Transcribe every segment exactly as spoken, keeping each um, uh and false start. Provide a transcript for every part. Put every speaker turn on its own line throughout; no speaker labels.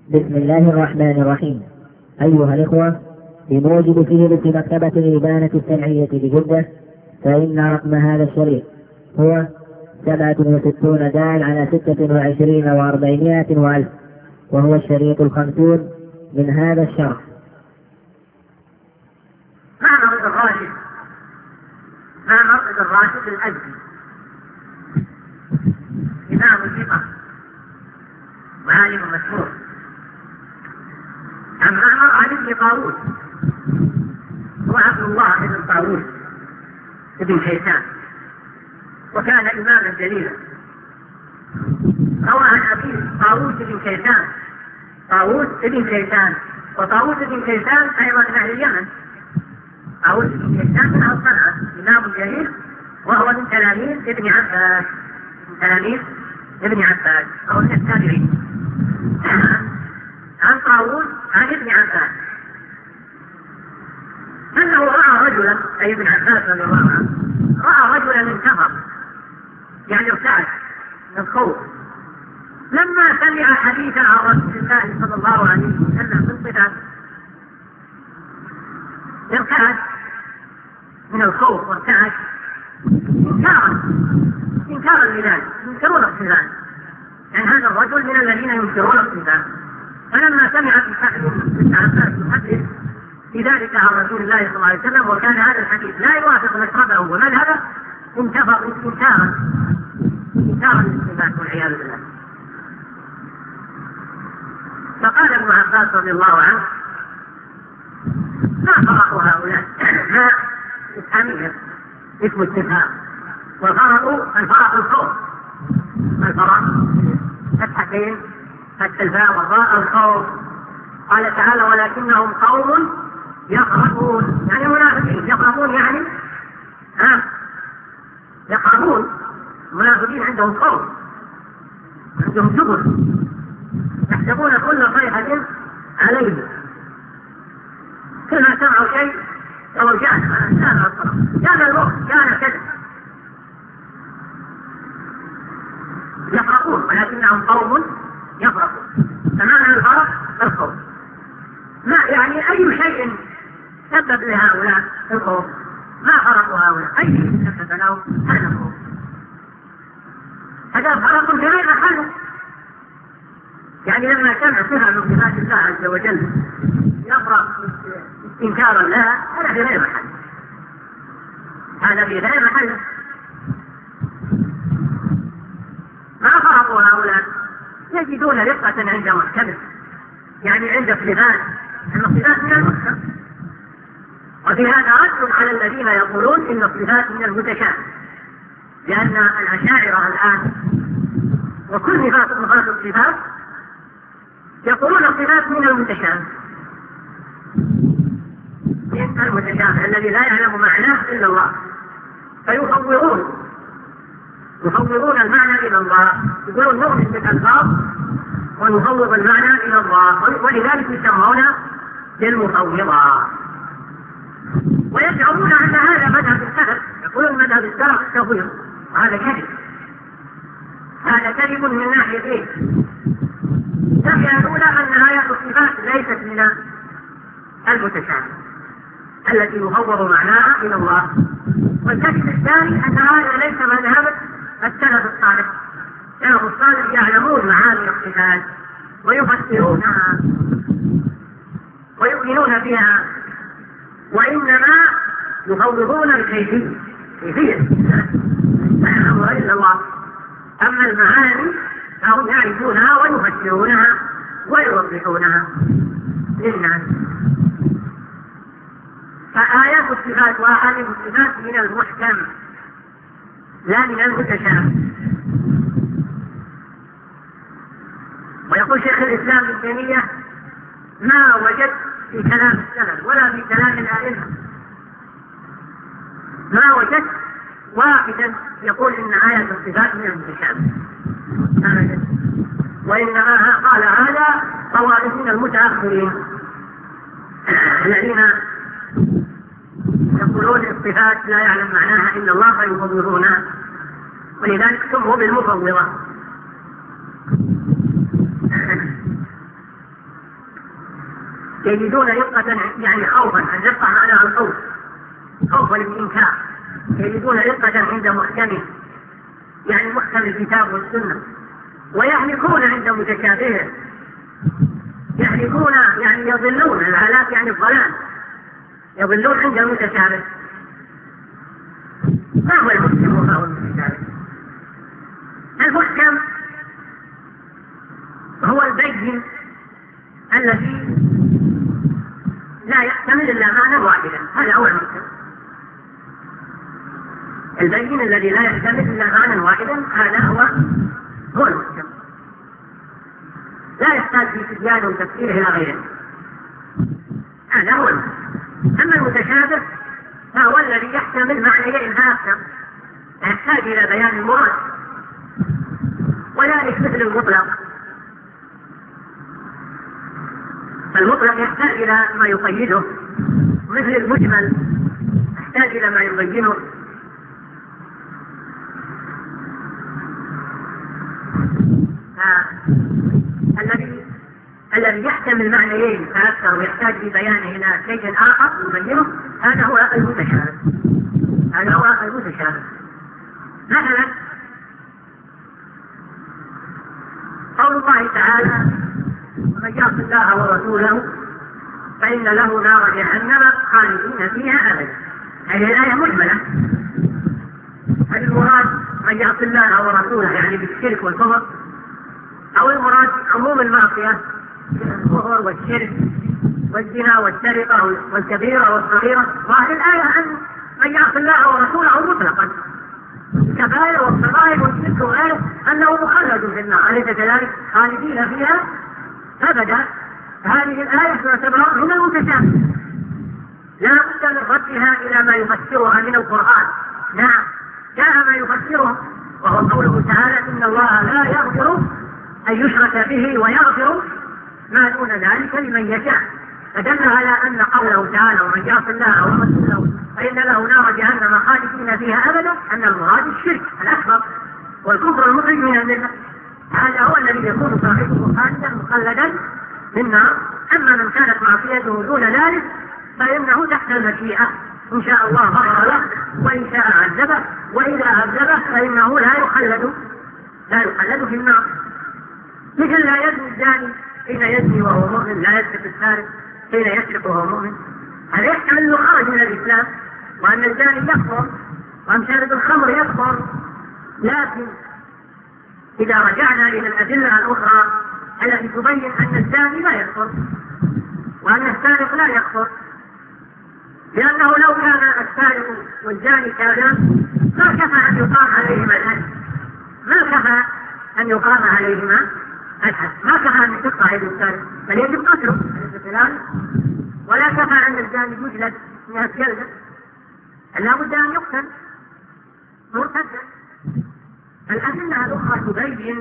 بسم الله الرحمن الرحيم. أيها الإخوة، بموجب فهرس مكتبة الإبانة السمعية بجدة، فإن رقم هذا الشريط هو سبعة وستون دال على ستة وعشرين وأربعمائة وألف، وهو الشريط الخمسون من هذا الشرح.
ما مرض الراشد ما مرض الراشد الأزدي إمام ثقة وعالم مشهور عن معمر عن ابن طاووس، هو عبد الله بن طاووس ابن كيسان، وكان إماما جليلا. روى عن أبيه طاووس بن كيسان طاووس بن كيسان وطاووس بن كيسان أيضا من أهل اليمن. طاووس بن كيسان من أهل صنعاء، إمام جليل، وهو من تلاميذ ابن عباس من تلاميذ ابن عباس أو من التابعين. عن طاووس عن ابن عباس أنه رأى رجلا، أي ابن عباس رضي الله عنه، رأى رجلا انتفض، يعني ارتعد من الخوف لما سمع حديثا عن رسول الله صلى الله عليه وسلم من صفات، ارتعد من الخوف وارتعد انكارا انكارا لذلك، ينكرون الصفات، يعني هذا الرجل من الذين ينكرون الصفات. فلما سمع ابن عباس يحدث في ذلك عن رسول الله صلى الله عليه وسلم، وكان هذا الحديث لا يوافق مشربه ومذهبه، انتفض انكارا انكارا للصفات والعياذ بالله. فقال ابن عباس رضي الله عنه: ما فرق هؤلاء؟ ما اسمهم اسم استفهام، والفرق الفرق الخوف، الفرق فتحتين التلفاء والراء الخوف. قال تعالى: ولكنهم قوم يقربون، يعني منافقين. يقربون يعني ها يقربون، المنافقين عندهم خوف، عندهم جبن، يحسبون كل صيحة عليهم، كلما سمعوا شيء قالوا جاء كان كان الوقت كان كذا. يقربون ولكنهم قوم يفرقون، فمعنى الفرق الخوف. ما يعني أي شيء سبب لهؤلاء الخوف؟ ما فرقوا هؤلاء؟ أي شيء سبب لهم هذا الخوف؟ هذا فرق في غير محله. يعني لما سمع صفة من صفات الله عز وجل يفرق استنكارا لها، هذا في غير محله، هذا في غير محله. ما فرقوا هؤلاء؟ يجدون رقة عند محكمه، يعني عند صفات، أن الصفات من المحكم. وفي هذا رد على الذين يقولون إن الصفات من المتشابه، لأن الأشاعرة الآن وكل صفات صفات الصفات يقولون الصفات من المتشابه، المتشابه الذي لا يعلم معناه إلا الله، فيفوضون يفوضون المعنى إلى الله، يقولون نؤمن بالألفاظ ونفوض المعنى إلى الله، ولذلك يسمون بالمفوضة. ويزعمون أن هذا مذهب السلف، يقولون مذهب السلف التفويض، وهذا كذب، هذا كذب من ناحيتين. الناحية الأولى أن آيات الصفات ليست من المتشابه التي يفوض معناها إلى الله، والكذب الثاني أن هذا ليس مذهب السلف الصالح. السلف الصالح يعلمون معاني الصفات ويفسرونها ويؤمنون بها، وإنما يفوضون الكيفية، كيفية لا يعلمها إلا الله. أما المعاني فهم يعرفونها ويفسرونها ويوضحونها للناس. فآيات الصفات وأحاديث الصفات من المحكم لا من المتشابه. ويقول شيخ الإسلام ابن تيمية: ما وجدت في كلام السلف ولا في كلام الأئمة، ما وجدت واحدا يقول إن آيات الصفات من المتشابه، وإنما قال هذا طوائف من المتأخرين الذين يقولون الصفات لا يعلم معناها إلا الله فيفوضونها، ولذلك سموا بالمفوضة. يجدون رقة يعني خوفا، الرقة معناها الخوف، خوفا للإنكار، يجدون رقة عند محكمه يعني محكم الكتاب والسنة، ويهلكون عند متشابهه، يهلكون يعني يضلون، الهلاك يعني الضلال، يضلون عند المتشابه. ما هو المحكم وما هو المتشابه؟ المحكم هو البين الذي لا يحتمل إلا معنى واحدا، هذا هو المحكم. البين الذي لا يحتمل إلا معنى واحدا هذا هو هو المحكم، لا يحتاج في تبيانه وتفسيره إلى غيره، هذا هو المحكم. أما المتشابه فهو الذي يحتمل معنيين فأكثر، يحتاج إلى بيان المراد، وذلك مثل المطلق. فالمطلق يحتاج إلى ما يقيده، مثل المجمل يحتاج إلى ما يبينه. الذي الذي يحتمل معنيين فأكثر ويحتاج في بيانه إلى شيء آخر يبينه، هذا هو المتشابه، هذا هو المتشابه. مثلا قول الله تعالى: ومن يعص الله ورسوله فإن له نار جهنم خالدين فيها أبدا. هذه الآية مجملة، هل المراد من يعص الله ورسوله يعني بالشرك والكفر، أو المراد عموم المعصية الكفر والشرك والزنا والسرقة والكبيرة والصغيرة؟ وهذه الآية عن من يعص الله ورسوله مطلقا، الكبائر والصغائر والشرك وغيره أنه مخلد في النار، أليس كذلك؟ خالدين فيها أبدا. هذه الآية تعتبر من المتشابه، لا بد من ردها إلى ما يفسرها من القرآن. نعم، جاء ما يفسره وهو قوله تعالى: إن الله لا يغفر أن يشرك به ويغفر ما دون ذلك لمن يشاء، فدل على أن قوله تعالى: ومن يعص الله ورسوله فإن له نار جهنم خالدين فيها أبدا، أن المراد الشرك الأكبر والكفر المخرج من الملة، هذا هو الذي يكون صاحبه خالدا مخلدا في النار. أما من كانت معصيته دون ذلك فإنه تحت المشيئة، إن شاء الله غفر له وإن شاء عذبه، وإذا عذبه فإنه لا يخلد لا يخلد في النار. مثل لا يزني الزاني حين يزني وهو مؤمن، لا يسرق السارق حين يسرق وهو مؤمن، هذا يحتمل أنه خرج من الإسلام، وأن الزاني يكفر، وأن شارب الخمر يكفر. لكن إذا رجعنا إلى الأدلة الأخرى التي تبين أن الزاني لا يكفر وأن السارق لا يكفر، لأنه لو كان السارق والزاني كافرا ما كفى أن يقام عليهما الحد، ما كفى أن يقام عليهما الحد، ما كفى أن يقطع يد السارق، بل يجب قتله، ولا كفى أن الزاني يجلد مئة جلدة، لا بد أن يقتل مرتدا. الأدلة الأخرى تبين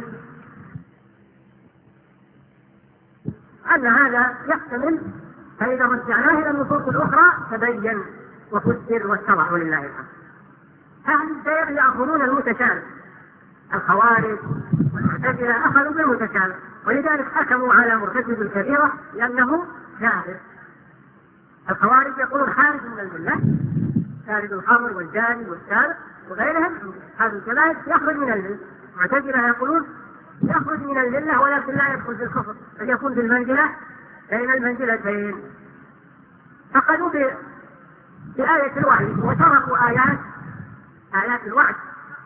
أن هذا يحتمل، فإذا رجعناه إلى النصوص الأخرى تبين وفسر واتضح ولله الحمد. أهل الزيغ يأخذون المتشابه، الخوارج والمعتزلة أخذوا بالمتشابه، ولذلك حكموا على مرتكب الكبيرة لأنه كافر. الخوارج يقولون خارج من الملة، خارج الخمر والزاني والسارق وغيرهم، هذا الكبائر يخرج من الملة. المعتزلة يقولون يخرج من الملة ولكن لا يدخل في الكفر، بل يكون في المنزلة بين المنزلتين. فقالوا بآية الوحي وتركوا آيات آيات الوعد،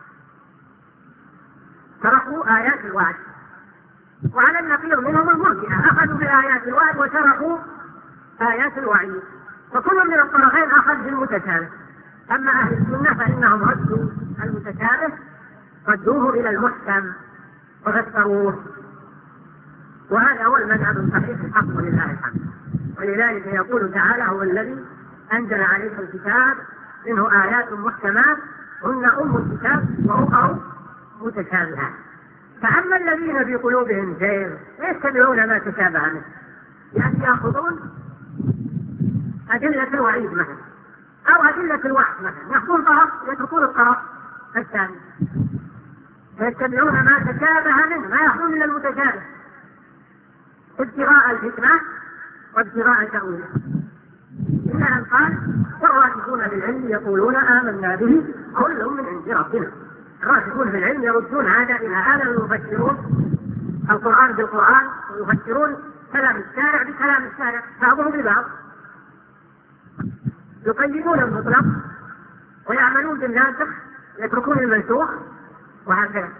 تركوا آيات الوعد. وعلى النقيض منهم المرجئة، أخذوا بآيات الوعد وتركوا آيات الوعيد، فكل من الطرفين أخذ بالمتشابه. أما أهل السنة فإنهم ردوا المتشابه، ردوه إلى المحكم وفسروه، وهذا هو المذهب الصحيح الحق ولله الحمد. ولذلك يقول تعالى: هو الذي أنزل عليك الكتاب منه آيات محكمات هن أم الكتاب وأخر متشابهات. فأما الذين في قلوبهم زيغ يتبعون ما تشابه منه، يعني يأخذون أدلة الوعيد مثلا أو أدلة الوحي مثلا، يأخذون طرف يتركون الطرف الثاني، فيتبعون ما تشابه منه، ما يأخذون إلا المتشابه ابتغاء الفتنة وابتغاء تأويله. إلا أن قال والراسخون في العلم يقولون آمنا به كل من عند ربنا. الراسخون في العلم يردون هذا إلى هذا ويفسرون القرآن بالقرآن ويفسرون كلام الشارع بكلام الشارع بعضهم ببعض، يقيدون المطلق ويعملون بالناسخ يتركون المنسوخ وهكذا،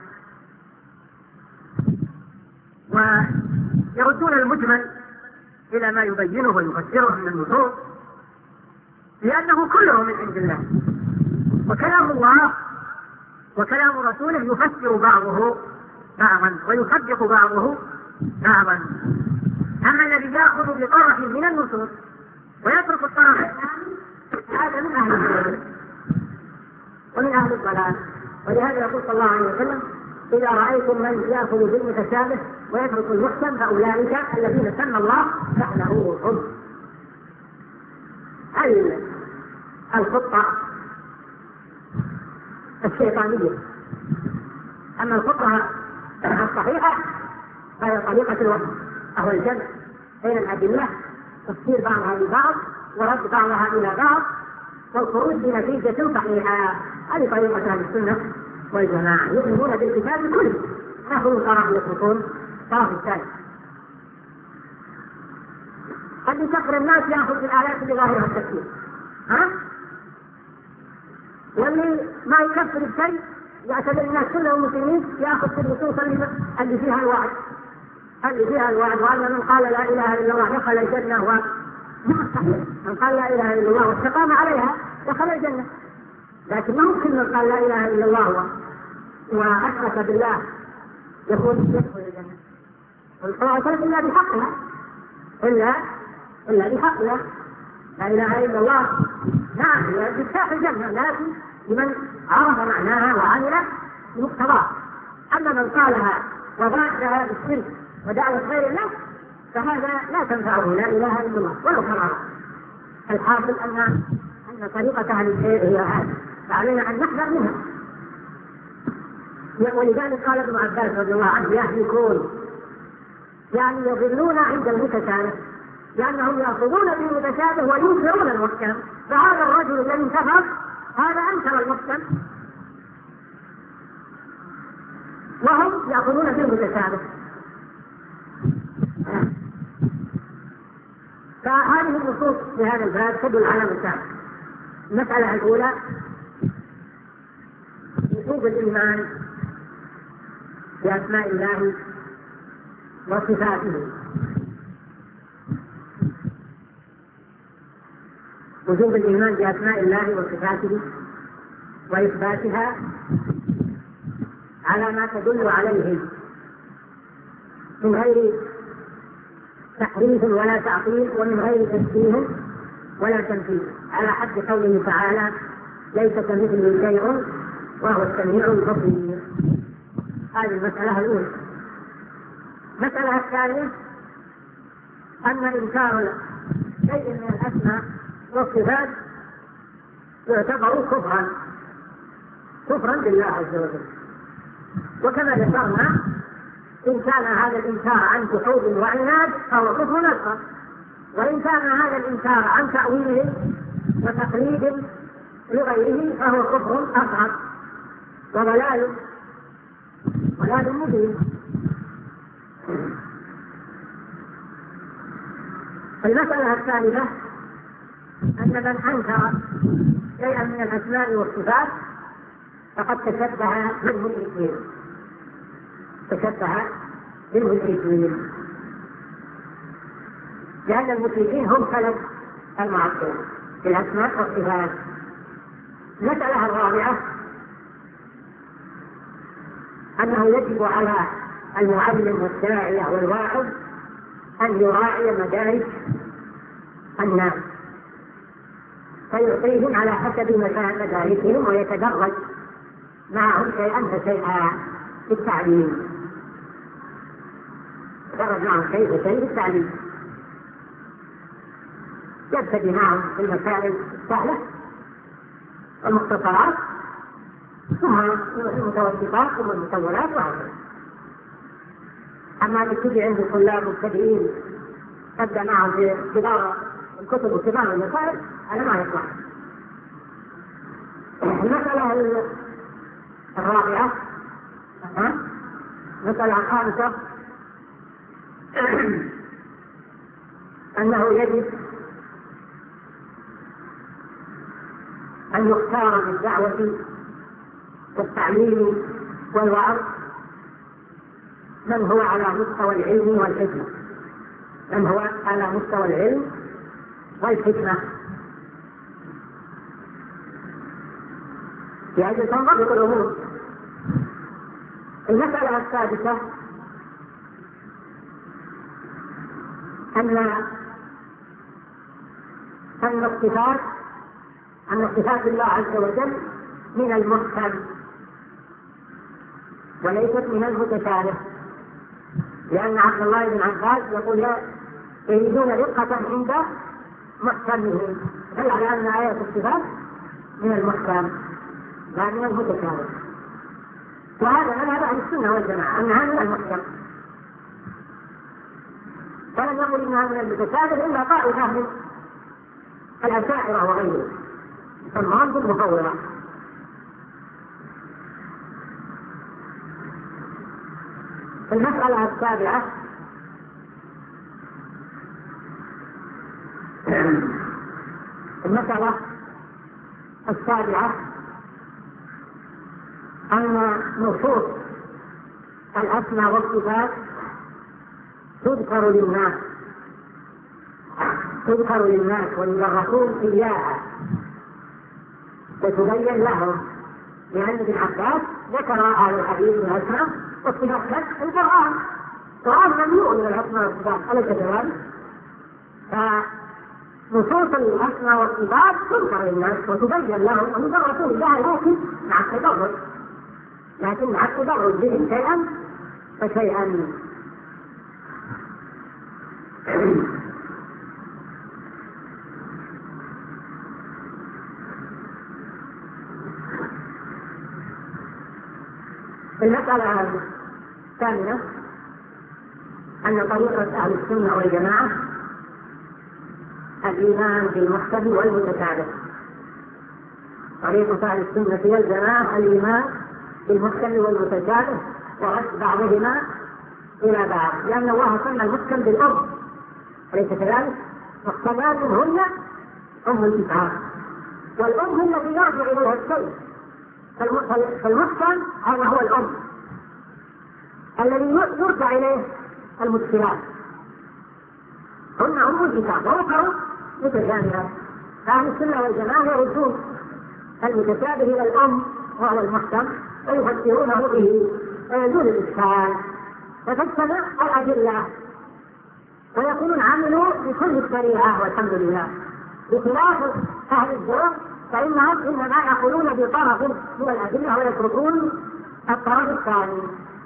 ويردون المجمل إلى ما يبينه ويفسره من النصوص، لأنه كله من عند الله، وكلام الله وكلام رسوله يفسر بعضه بعضا ويصدق بعضه بعضا. أما الذي يأخذ بطرف من النصوص ويترك الطرف الثاني هذا من أهل الضلال ومن أهل الضلال. ولهذا يقول صلى الله عليه وسلم إذا رأيتم من يأخذ بالمتشابه ويترك المحكم فأولئك الذين سمى الله لعنهم. هذه الخطة الشيطانية. أما الخطة الصحيحة فهي طريقة الوحي، أو الجمع بين الأدلة، تفسير بعضها لبعض ورد بعضها إلى بعض والخروج بنتيجة صحيحة. هذه طريقة أهل السنة والجماعة، يؤمنون بالكتاب كله، يأخذون طرف يتركون طرف الثاني. قد يكفر الناس يأخذ بالآيات بظاهرها التفسير، ها؟ واللي ما يكفر بشيء يعتبر الناس كلهم مسلمين يأخذ بالنصوص اللي فيها الوعد اللي فيها الوعد وأن من قال لا إله إلا الله دخل الجنة. و من قال لا إله إلا الله واستقام عليها دخل الجنة، لكن ما ممكن من قال لا إله إلا الله وأشرك بالله يكون يدخل الجنة. والقرآن إلا بحقها إلا إلا بحقها. لا إله إلا الله نعم بفتاح الجنة، لكن لمن عرف معناها وعمل بمقتضاها. أما من قالها وبعدها بالشرك ودعوة غير الله فهذا لا تنفعه لا إله إلا الله ولو كان عرف. الحاصل أن أن طريقة أهل الخير هي هذه، فعلينا أن نحذر منها. ولذلك قال ابن عباس رضي الله عنه يهلكون، يعني يضلون عند المتشابه، لأنهم يأخذون بالمتشابه وينكرون المحكم. فهذا الرجل الذي انتفض هذا أنكر المحكم وهم يأخذون بالمتشابه. فهذه النصوص في هذا الباب تدل على مسائل. المسألة الأولى وجوب الإيمان بأسماء الله وصفاته، وجوب الإيمان بأسماء الله وصفاته وإثباتها على ما تدل عليه من غير تحريف ولا تعطيل ومن غير تشبيه ولا تمثيل، على حد قوله تعالى ليس كمثله شيء وهو السميع البصير. هذه المسألة الأولى. المسألة الثانية أن إنكار شيء من الأسماء والصفات يعتبر كفرا كفرا بالله عز وجل. وكما ذكرنا إن كان هذا الإنكار عن جحود وعناد فهو كفر أكبر، وإن كان هذا الإنكار عن تأويل وتقليد لغيره فهو كفر أصغر وضلال ضلال مبين. المسألة الثالثة أن من أنكر شيئا من الأسماء والصفات فقد تشبه بالمشركين تشبه بالمشركين لأن المشركين هم خلق المعطل في الأسماء والصفات. المسألة الرابعة أنه يجب على المعلم والداعية والواعظ أن يراعي مدارك الناس فيعطيهم على حسب مداركهم ويتدرج معهم شيئا فشيئا في التعليم يتدرج معهم شيء فشيء في التعليم. يبتدي معهم في المسائل السهلة والمختصرات ثم المتوسطات ثم المطولات وهكذا. أما اللي تجي عند الطلاب مبتدئين تبدأ معه في كبار الكتب وكبار المسائل هذا ما يصلح. المسألة الرابعة المسألة الخامسة أنه يجب أن يختار بالدعوة والتعليم والوعظ من هو على مستوى العلم والحكمة من هو على مستوى العلم والحكمة لأجل تنضبط الأمور. المسألة السادسة أن أن الصفات أن صفات الله عز وجل من المحكم وليست من المتشابه، لأن عبد الله بن عباس يقول يريدون رقة عند محكمهم، دل على أن آيات الصفات من المحكم لا من المتشابه، وهذا مذهب أهل السنة والجماعة أنها من المحكم، فلم يقل إنها من المتشابه إلا طائفة من الأشاعرة وغيرهم سماهم بالمفوضة. المسألة السابعة المسألة السابعة أن نصوص الأسماء والصفات تذكر للناس تذكر للناس ويدرسون إياها وتبين لهم، لأن ابن عباس ذكر أهل الحديث بالأسماء والصفات في القرآن، القرآن مملوء من الأسماء والصفات أليس كذلك؟ فنصوص الأسماء والصفات تذكر للناس وتبين لهم ويدرسون إياها، لكن مع التدرج لكن مع التدرج بهم شيئا فشيئا. المسألة الثانية أن طريقة أهل السنة والجماعة الإيمان بالمحكم والمتشابه. طريقة أهل السنة والجماعة الإيمان بالمحكم والمتشابه ورد بعضهما إلى بعض، لأن الله سمى المحكم بالأم أليس كذلك؟ والصفات هن أم الكتاب والأم هي التي يرجع إليها الشيء، فالمحكم هذا هو الأم الذي يرجع إليه المشكلات، هن أم الكتاب وأخرى متشابهات. أهل السنة والجماعة يردون المتشابه إلى الأم وهو المحكم ويفسرونه به دون الإشكال، فتجتمع الأدلة ويكونون عملوا بكل الشريعة والحمد لله، بخلاف أهل الزوج فإنهم إنما يقولون بطرف من الأدلة ويتركون الطرف الثاني،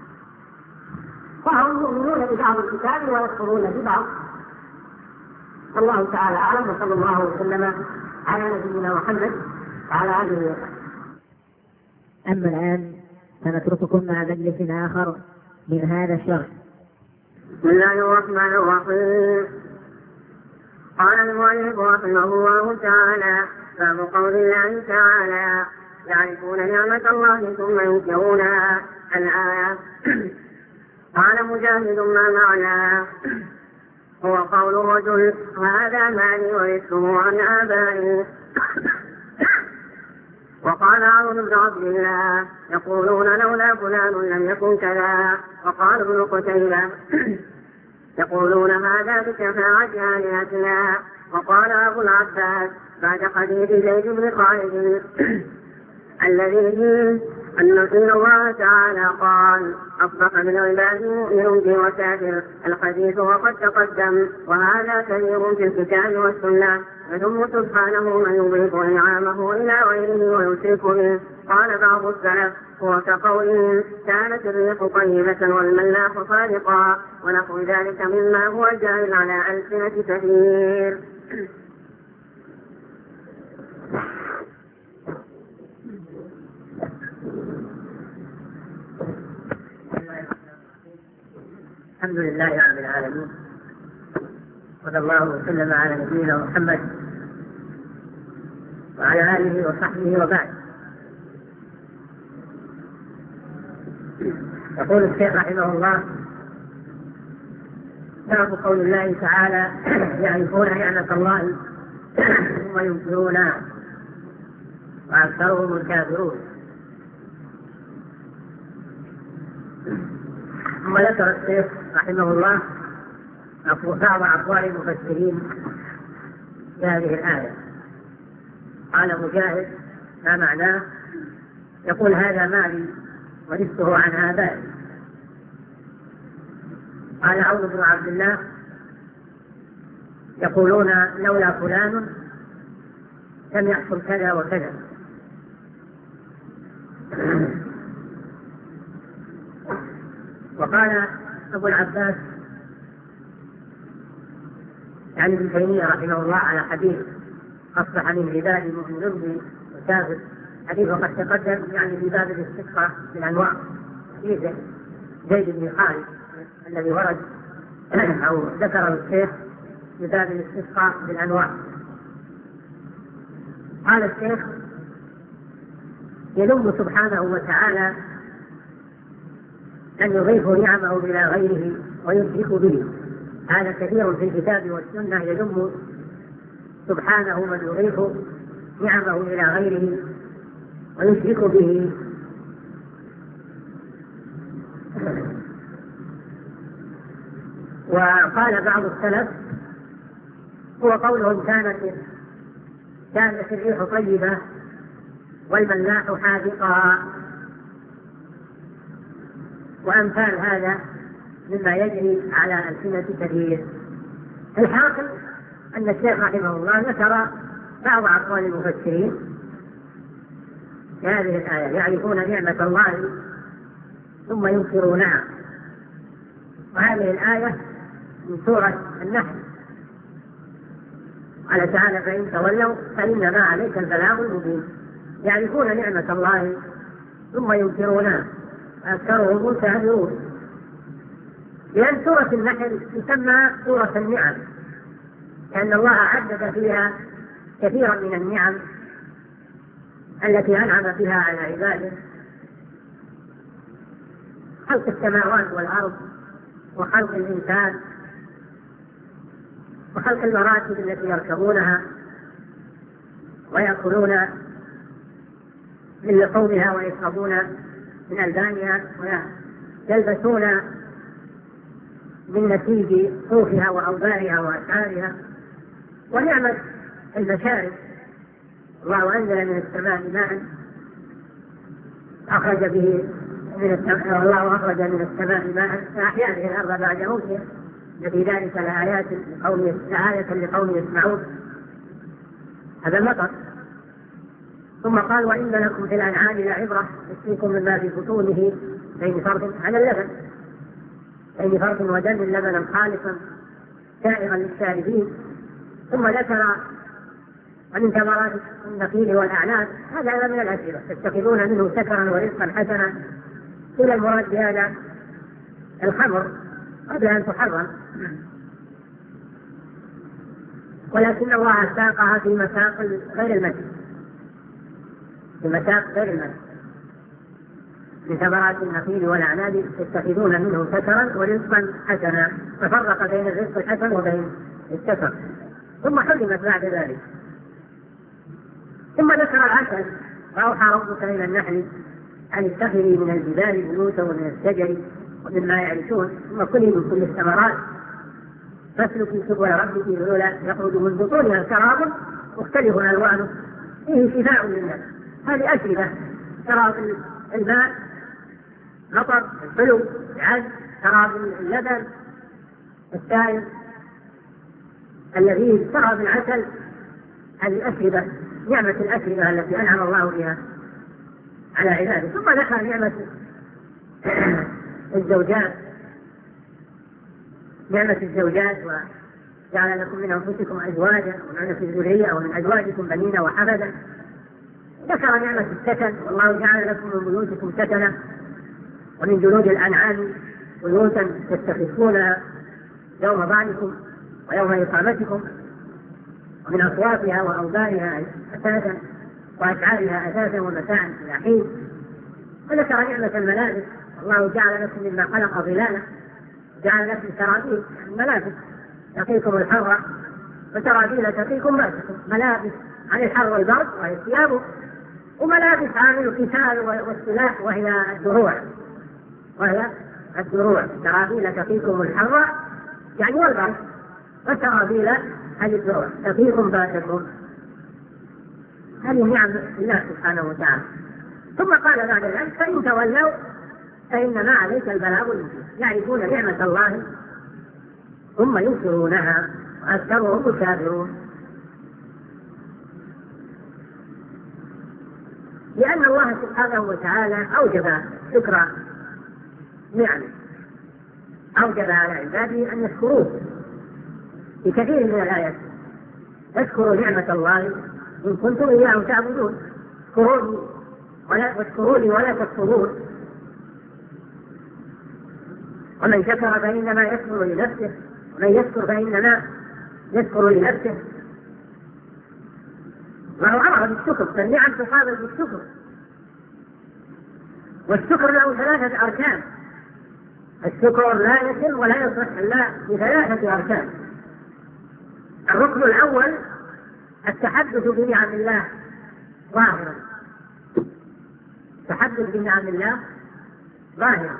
فهم يؤمنون ببعض الكتاب ويكفرون ببعض. الله تعالى أعلم، وصلى الله وسلم على نبينا محمد وعلى آله وصحبه.
أما الآن سنترككم مع مجلس آخر من هذا الشرح.
بسم الله الرحمن الرحيم. قال المؤلف رحمه الله تعالى: باب قول الله تعالى: يعرفون نعمة الله ثم ينكرونها. الآية. قال مجاهد: ما معنى؟ هو قول الرجل: هذا مالي ورثته عن آبائي. وقال عون بن عبد الله: يقولون لولا فلان لم يكن كذا. وقال ابن قتيبة: يقولون هذا بشفاعة آلهتنا. وقال أبو العباس بعد حديث زيد بن خالد الذي فيه أن الله تعالى قال: أصبح من عبادي مؤمن بي وكافر. الحديث وقد تقدم، وهذا كثير في الكتاب والسنة. ثم سبحانه من يضيف إنعامه إلى غيره ويشرك به. قال بعض السلف: هو كقولهم: كانت الريح طيبة والملاح صادقا، ونحو ذلك مما هو جاهل على ألسنة كثير.
الحمد لله رب العالمين، صلى الله وسلم على نبينا محمد وعلى آله وصحبه وبعد. يقول الشيخ رحمه الله: باب قول الله تعالى: يعرفون نعمة الله ثم ينكرونها وأكثرهم الكافرون. ثم ذكر الشيخ رحمه الله بعض أقوال المفسرين في هذه الآية. قال مجاهد: ما معناه؟ يقول: هذا مالي ورثته عن آبائي. قال عون بن عبد الله: يقولون لولا فلان لم يحصل كذا وكذا. وقال أبو العباس يعني ابن تيمية رحمه الله على حديث: أصبح من عبادي مؤمن بي وكافر. حديث وقد تقدم يعني في باب الاستسقاء بالأنواع، حديث زيد بن خالد الذي ورد أو ذكره الشيخ في باب الاستسقاء بالأنواع. قال الشيخ: يلوم سبحانه وتعالى أن يضيف نعمه إلى غيره ويشرك به. هذا كثير في الكتاب والسنة، يلوم سبحانه من يضيف نعمه إلى غيره ويشرك به. وقال بعض السلف: هو قولهم كانت كانت الريح طيبة والملاح حاذقا، وأمثال هذا مما يجري على ألسنة كثير. الحاصل أن الشيخ رحمه الله ذكر بعض أقوال المفسرين في هذه الآية: يعرفون نعمة الله ثم ينكرونها. وهذه الآية من سورة النحل. قال تعالى: فإن تولوا فإنما عليك البلاغ المبين. يعرفون نعمة الله ثم ينكرونها أكثرهم الكافرون. لأن سورة النحل تسمى سورة النعم، لأن الله عدد فيها كثيرا من النعم التي أنعم بها على عباده: خلق السماوات والأرض، وخلق الإنسان، وخلق المراكب التي يركبونها ويأكلون من لحومها ويشربون من ألبانها ويلبسون من نسيج صوفها وأوبارها وأشعارها. ونعمة المشارب: الله أنزل من السماء ماء أخرج به من السماء، والله أخرج من السماء ماء فأحيا به الأرض بعد موتها، في ذلك لآيات لقوم لآية لقوم يسمعون. هذا المطر. ثم قال: وإن لكم في الأنعام لعبرة يسقيكم مما في بطونه بين فرد على اللبن بين فرد ودم لبنا خالصا سائغا للشاربين. ثم ذكر: ومن ثمرات النخيل والأعناب. هذا من الأسئلة: تتخذون منه سكرا ورزقا حسنا. إلى المراد بهذا الخمر قبل أن تحرم، ولكن الله ساقها في مساق غير المسجد في مساق غير المسجد. من ثمرات النخيل والأعناب تتخذون منه سكرا ورزقا حسنا. ففرق بين الرزق الحسن وبين السكر. ثم حرمت بعد ذلك. ثم ذكر العسل: وأوحى ربك إلى النحل أن اتخذي من الجبال بيوتا ومن الشجر ومما يعرشون ثم كلي من كل الثمرات فاسلكي سبل ربك ذلولا يخرج من بطونها شراب مختلف ألوانه فيه شفاء للناس. هذه أشربة: شراب الماء، مطر، الحلو، العز، شراب اللبن السائل الذي شراب العسل. هذه أشربة، نعمة الأشربة التي أنعم الله بها على عباده. ثم ذكر نعمة الزوجات نعمة الزوجات وجعل لكم من أنفسكم أزواجا ومن في الذرية ومن أزواجكم بنين وحفدا. ذكر نعمة السكن: والله جعل لكم من بيوتكم سكنا ومن جلود الأنعام بيوتا تستخفونها يوم ظعنكم ويوم إقامتكم، ومن أصواتها وأوبارها أساسا وأشعارها أساسا ومتاعا إلى حين. وذكر نعمة الملابس، الله جعل لكم مما خلق ظلالا، جعل لكم سرابيل ملابس تقيكم الحر وسرابيل تقيكم بأسكم، ملابس عن الحر والبرد وهي الثياب، وملابس عن القتال والسلاح وهي الدروع وهي الدروع سرابيل تقيكم الحر يعني والبرد، وسرابيل هذه الدروع تقيكم بأسكم. هذه نعم الله سبحانه وتعالى. ثم قال بعد ذلك فإن تولوا فإنما عليك البلاغ المبين. يعرفون نعمة الله ثم ينكرونها وأكثرهم كافرون، لأن الله سبحانه وتعالى أوجب شكر نعمه، أوجب على عباده أن يشكروه في كثير من الآيات. اذكروا نعمة الله إن كنتم إياه تعبدون، اذكروني ولا واذكروني ولا تكفرون، ومن شكر فإنما يشكر لنفسه ومن يشكر فإنما يشكر لنفسه. وهو أمر بالشكر، فالنعم تقابل بالشكر، والشكر له ثلاثة أركان. الشكر لا يتم ولا يصح إلا بثلاثة أركان. الركن الأول التحدث بنعم الله ظاهرا، التحدث بنعم الله ظاهرا،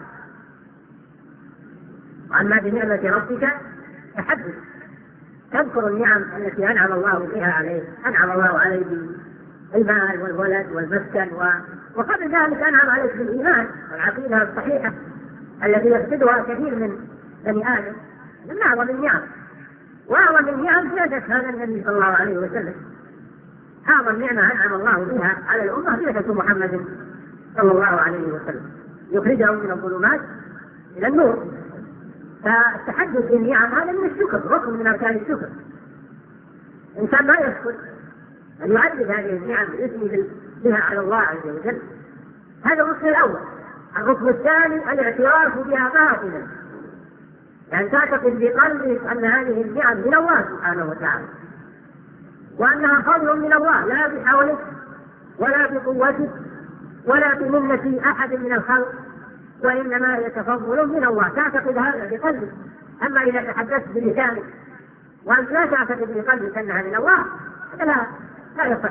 وأما بنعمة ربك تحدث، تذكر النعم التي أنعم الله بها عليه، أنعم الله عليه بالمال والولد والمسكن و... وقبل ذلك أنعم عليك بالإيمان والعقيدة الصحيحة التي يفقدها كثير من بني آدم، من أعظم النعم. وأعظم النعم زيادة هذا النبي صلى الله عليه وسلم، أعظم نعمة أنعم الله بها على الأمة زيادة محمد صلى الله عليه وسلم، يخرجهم من الظلمات إلى النور. فالتحدث بالنعم هذا من الشكر، ركن من أركان الشكر. إنسان ما يشكر أن يعدد هذه النعم يثني بها على الله عز وجل، هذا الركن الأول. الركن الثاني الاعتراف بها باطلا، يعني تعتقد بقلبك أن هذه النعم من الله سبحانه وتعالى، وأنها فضل من الله لا بحولك ولا بقوتك ولا بمنة أحد من الخلق، وإنما يتفضل من الله. تعتقد هذا بقلبك. أما إذا تحدثت بلسانك وأنت لا تعتقد بقلبك أنها من الله لا لا يصح.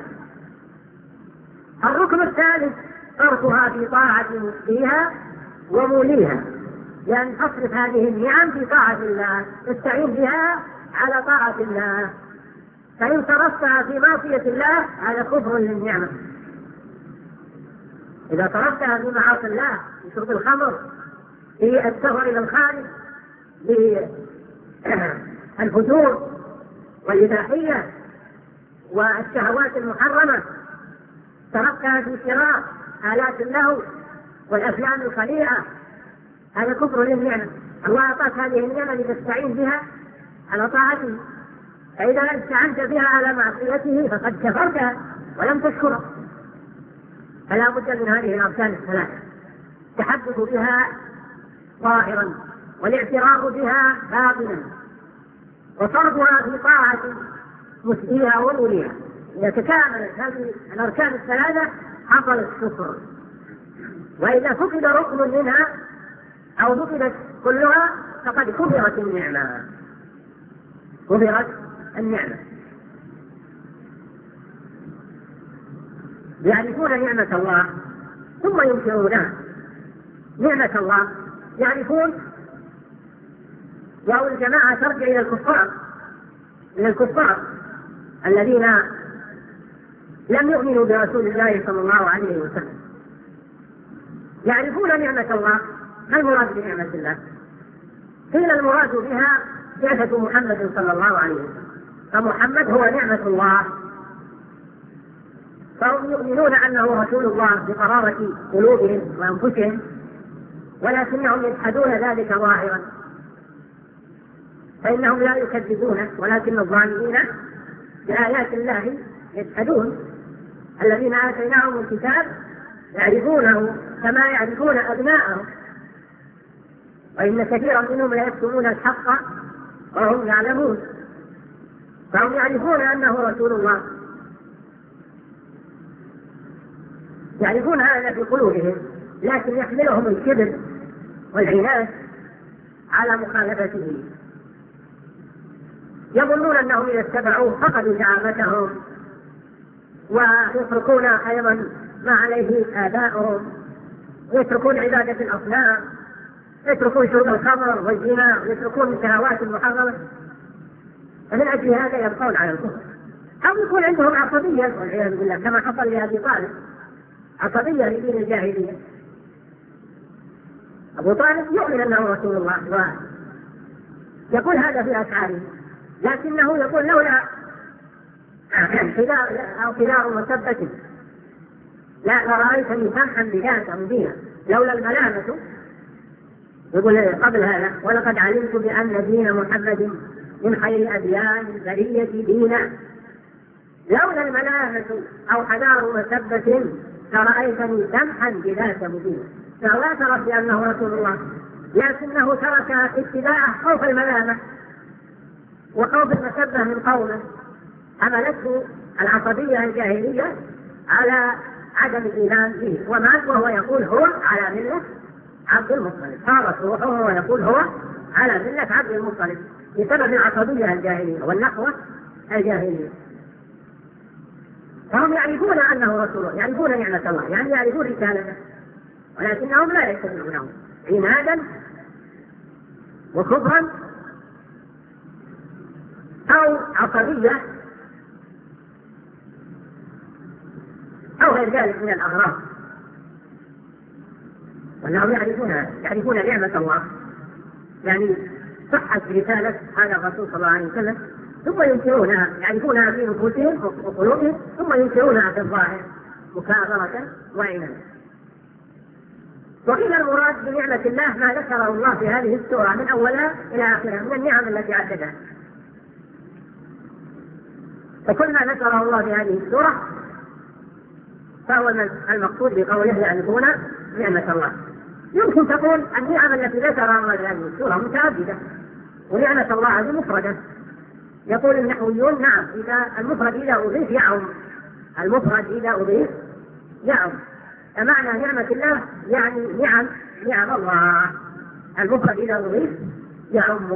الركن الثالث صرفها في طاعة مؤتيها وموليها، لأن تصرف هذه النعم في طاعة الله، تستعين بها على طاعة الله. فإن صرفتها في معصية الله هذا كفر للنعمة. إذا صرفتها في معاصي الله، في شرب الخمر، في السفر إلى الخارج، في الفجور والإباحية والشهوات المحرمة، تركتها في شراء آلات اللهو والأفلام الخليعة، هذا كفر للنعمة. الله أعطاك هذه النعمة لتستعين بها على طاعته، فإذا استعنت بها على معصيته فقد كفرتها ولم تشكره. فلا بد من هذه الأركان الثلاثة، التحدث بها ظاهرا والاعتراف بها باطنا وصرفها في طاعة مسئيها وموليها. إذا تكاملت هذه الأركان الثلاثة حصل الشكر. وإذا فقد ركن منها أو فقدت كلها فقد كبرت النعمة، كبرت النعمة. يعرفون نعمة الله ثم ينكرونها. نعمة الله يعرفون، وهو الجماعة ترجع إلى الكفار، إلى الكفار الذين لم يؤمنوا برسول الله صلى الله عليه وسلم. يعرفون نعمة الله. ما المراد بنعمة الله؟ قيل المراد بها بعثة محمد صلى الله عليه وسلم، فمحمد هو نعمة الله، فهم يؤمنون أنه رسول الله بقرارة قلوبهم وأنفسهم، ولكنهم يجحدون ذلك ظاهرا، فإنهم لا يكذبونه، ولكن الظالمين بآيات الله يجحدون. الذين آتيناهم الكتاب يعرفونه كما يعرفون أبناءهم، وإن كثيرا منهم لا يكتمون الحق وهم يعلمون. فهم يعرفون أنه رسول الله، يعرفون هذا في قلوبهم، لكن يحملهم الكبر والعناد على مخالفته. يظنون أنهم إذا اتبعوه فقدوا زعامتهم، ويتركون أيضا ما عليه آباؤهم، ويتركون عبادة الأصنام، يتركون شرب الخمر والزنا، ويتركون الشهوات المحرمة، ومن أجل هذا يبقون على الكفر. أو يكون عندهم عصبية والعياذ بالله كما حصل لأبي طالب، عصبية لدين الجاهلية. أبو طالب يؤمن أنه رسول الله ويقول هذا في أشعاره، لكنه يقول لولا أو خلال مسبة لا لرأيتني سمحا بذات مبينا، لولا الملامة. يقول قبل هذا ولقد علمت بأن دين محمد من خير أديان البرية دينا، لولا الملامة أو حذار مسبة لرأيتني سمحا بذات مبينا. فهو اعترف بأنه رسول الله، لكنه ترك اتباعه خوف الملامة وخوف المسبة من قومه، حملته العصبية الجاهلية على عدم الإيمان به، ومات وهو يقول هو على ملة عبد المطلب، صارت روحه وهو يقول هو على ملة عبد المطلب بسبب العصبية الجاهلية والنخوة الجاهلية. فهم يعرفون أنه رسول الله، يعرفون نعمة الله، يعني يعرفون رسالته، ولكنهم لا يتبعونه عنادا وكفرا أو عصبية أو غير ذلك من الأغراض. وأنهم يعرفون يعرفون نعمة الله، يعني صحة رسالة هذا الرسول صلى الله عليه وسلم، ثم ينكرونها، يعرفونها في نفوسهم وقلوبهم، ثم ينكرونها في الظاهر مكابرة وعنادا. وقيل المراد بنعمة الله ما ذكره الله في هذه السورة من أولها إلى آخرها من النعم التي عددها. فكل ما ذكره الله في هذه السورة فهو المقصود بقوله يعرفون نعمة الله. يمكن تقول النعم التي ذكرها الله في هذه السورة متعددة، ونعمة الله هذه مفردة. يقول النحويون نعم، إذا المفرد إذا أضيف يعم، المفرد إذا أضيف يعم، فمعنى نعمة الله يعني نعم نعم الله، المفرد إذا أضيف يعم.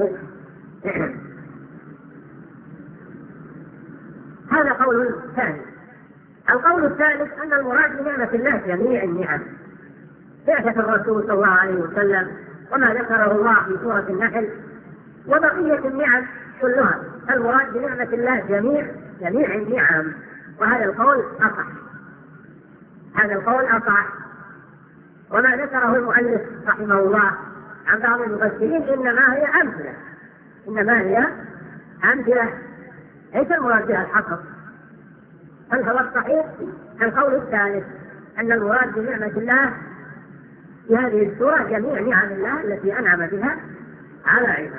هذا قول ثاني. القول الثالث أن المراد بنعمة الله جميع النعم، بعثة الرسول صلى الله عليه وسلم وما ذكره الله في سورة النحل وبقية النعم كلها. المراد بنعمة الله جميع جميع النعم، وهذا القول أصح، هذا القول أصح. وما ذكره المؤلف رحمه الله عن بعض المفسرين إنما هي أمثلة، إنما هي أمثلة، ليس المراد بها الحقق. فالفرق الصحيح القول الثالث أن المراد بنعمة الله في هذه السورة جميع نعم الله التي أنعم بها على عباده.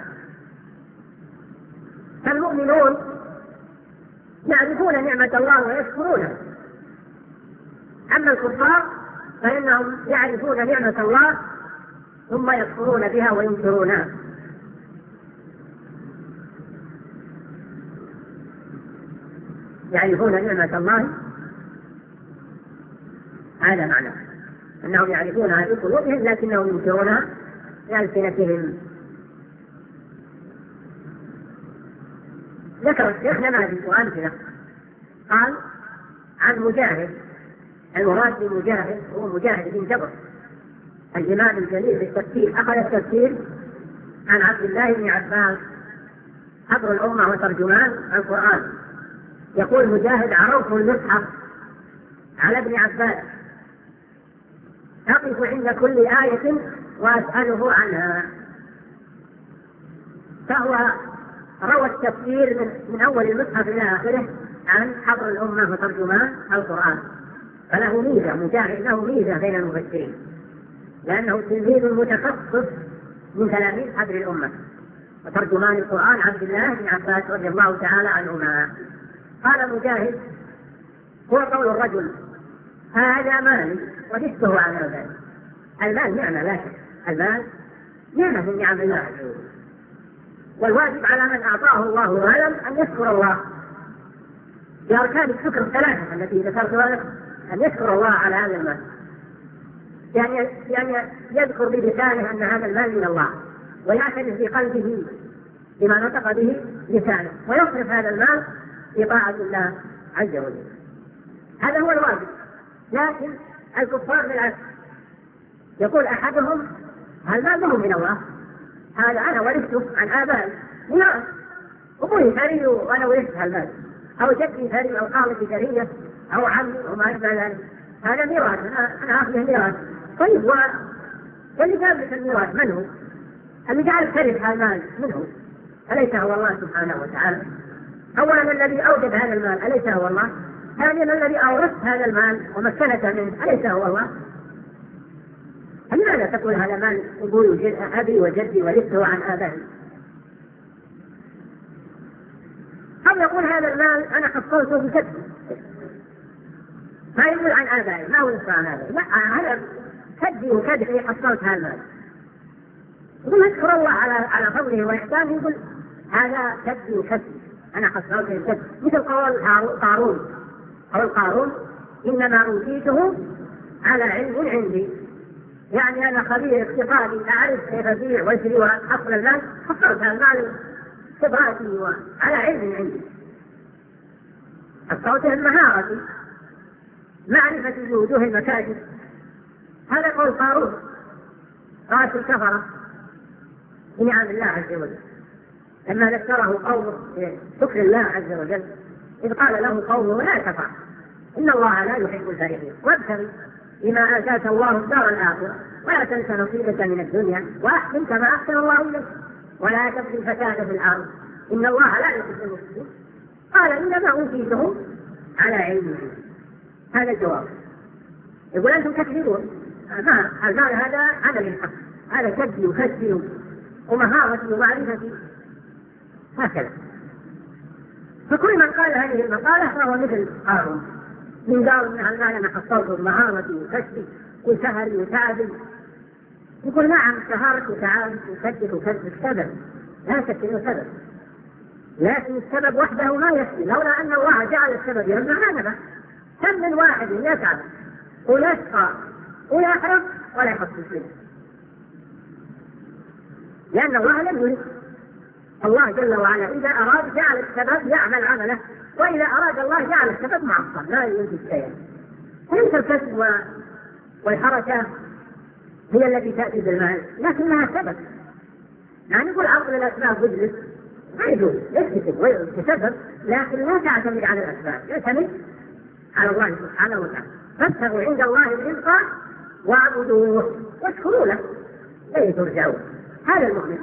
فالمؤمنون يعرفون نعمة الله ويشكرونها، أما الكفار فإنهم يعرفون نعمة الله ثم يكفرون بها وينكرونها. يعرفون نعمة الله، هذا معنى أنهم يعرفونها في قلوبهم لكنهم ينكرونها بألسنتهم. ذكر الشيخ نماذج وأمثلة، قال عن مجاهد، المراد بمجاهد هو مجاهد بن جبر الإمام الجليل بالتفسير، أخذ التفسير عن عبد الله بن عباس حبر الأمة وترجمان القرآن. يقول مجاهد عرضت المصحف على ابن عباس أقف عند كل آية وأسأله عنها، فهو روى التفسير من, من أول المصحف إلى آخره عن حبر الأمة وترجمان القرآن. فله ميزة، مجاهد له ميزة بين المفسرين لأنه تلميذ متخصص من تلاميذ حبر الأمة وترجمان القرآن عبد الله بن عباس رضي الله تعالى عنهما. قال مجاهد هو قول الرجل هذا مالي وجدته على ذلك. المال نعمة، لا شك المال نعمة من نعم الله، والواجب على من أعطاه الله مالا أن يشكر الله بأركان الشكر الثلاثة التي ذكرتها لك، أن يشكر الله على هذا المال، يعني يعني يذكر بلسانه أن هذا المال من الله، ويعترف بقلبه بما نطق به لسانه، ويصرف هذا المال في طاعة الله عز وجل. هذا هو الواجب. لكن الكفار بالعكس، يقول أحدهم المال له من الله، هذا أنا ورثته عن آبائي، لا أبوي ثري وأنا ورثت المال، أو جدي ثري أو خالتي ثرية أو عمي وما أشبه ذلك، هذا ميراث، أنا أنا أخذه ميراث. طيب واللي جاب لك الميراث من هو؟ اللي جعل ترث هذا المال من هو؟ أليس هو الله سبحانه وتعالى؟ أولا الذي أوجد هذا المال أليس هو الله؟ ثانيا الذي أورث هذا المال ومكنك منه أليس هو الله؟ لماذا تقول هذا مال أبوي أبي وجدي ورثته عن آبائي؟ أو يقول هذا المال أنا حصلته بجدي، ما يقول عن آبائي، ما ورثته عن آبائي، لا هذا كدي وكدحي حصلت هذا المال. يقول أشكر الله على على فضله وإحسانه، يقول هذا كدي وكدي أنا حصلته بجدي، مثل قول قارون، قول قارون إنما أوتيته على علم عندي، يعني أنا خبير اقتصادي أعرف كيف أبيع وأشتري وأحصل المال، حصلت المال خبراتي وعلى علم عندي، حصلته بمهارتي معرفة وجوه المكاسب. هذا قول قارون رأس الكفرة بنعم الله عز وجل، لما ذكره قومه بشكر الله عز وجل إذ قال له قومه لا تفرح إن الله لا يحب الفرحين وابتغ بما آتاك الله الدار الآخرة ولا تنس نصيبك من الدنيا وأحسن كما أحسن الله إليك ولا تبغي الفساد في الأرض إن الله لا يحب المفسدين. قال إنما أوتيته على علم. هذا الجواب. يقول أنتم تكذبون، ما المال هذا عمل الحق، هذا كذبي وكذبي ومهارتي ومعرفتي، هكذا. فكل من قال هذه المقالة فهو مثل قارون، من قال من المال أنا حصلته مهارتي وكذبي وسهري وتعبي. يقول نعم سهرت وتعبت وكذبت وكذبت سبب، لا شك انه سبب، لكن السبب وحده ما يكفي، لولا أن الله جعل السبب يمنع هذا. كم من واحد يتعب ويشقى ويحرق ولا يحصل شيء، لأن الله لم يرد. الله جل وعلا إذا أراد جعل السبب يعمل عمله، وإذا أراد الله جعل السبب معصم لا يوجد شيئا. ليس الكسب والحركة هي التي تأتي بالمال، لكنها سبب. يعني نقول عقل الأسباب يجلس ما يجوز يكتسب ويتسبب، لكن لا تعتمد على الأسباب، يعتمد على الله سبحانه وتعالى. فابتغوا عند الله الرزق واعبدوه واشكروا له إليه ترجعون. هذا المؤمن،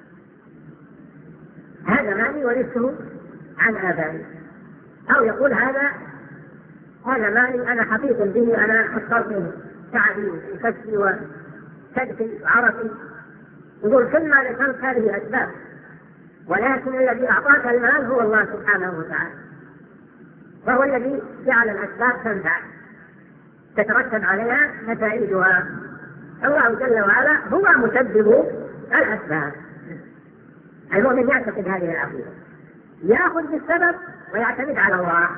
هذا مالي ورثته عن آبائي. أو يقول هذا هذا مالي أنا حقيق به، أنا حصلته تعبي وكسبي وكدحي وعرقي. يقول كل ما ذكرت هذه أسباب، ولكن الذي أعطاك المال هو الله سبحانه وتعالى، وهو الذي جعل الأسباب تنفع تترتب عليها نتائجها. الله جل وعلا هو مسبب الأسباب. المؤمن يعتقد هذه العقيدة، يأخذ بالسبب ويعتمد على الله،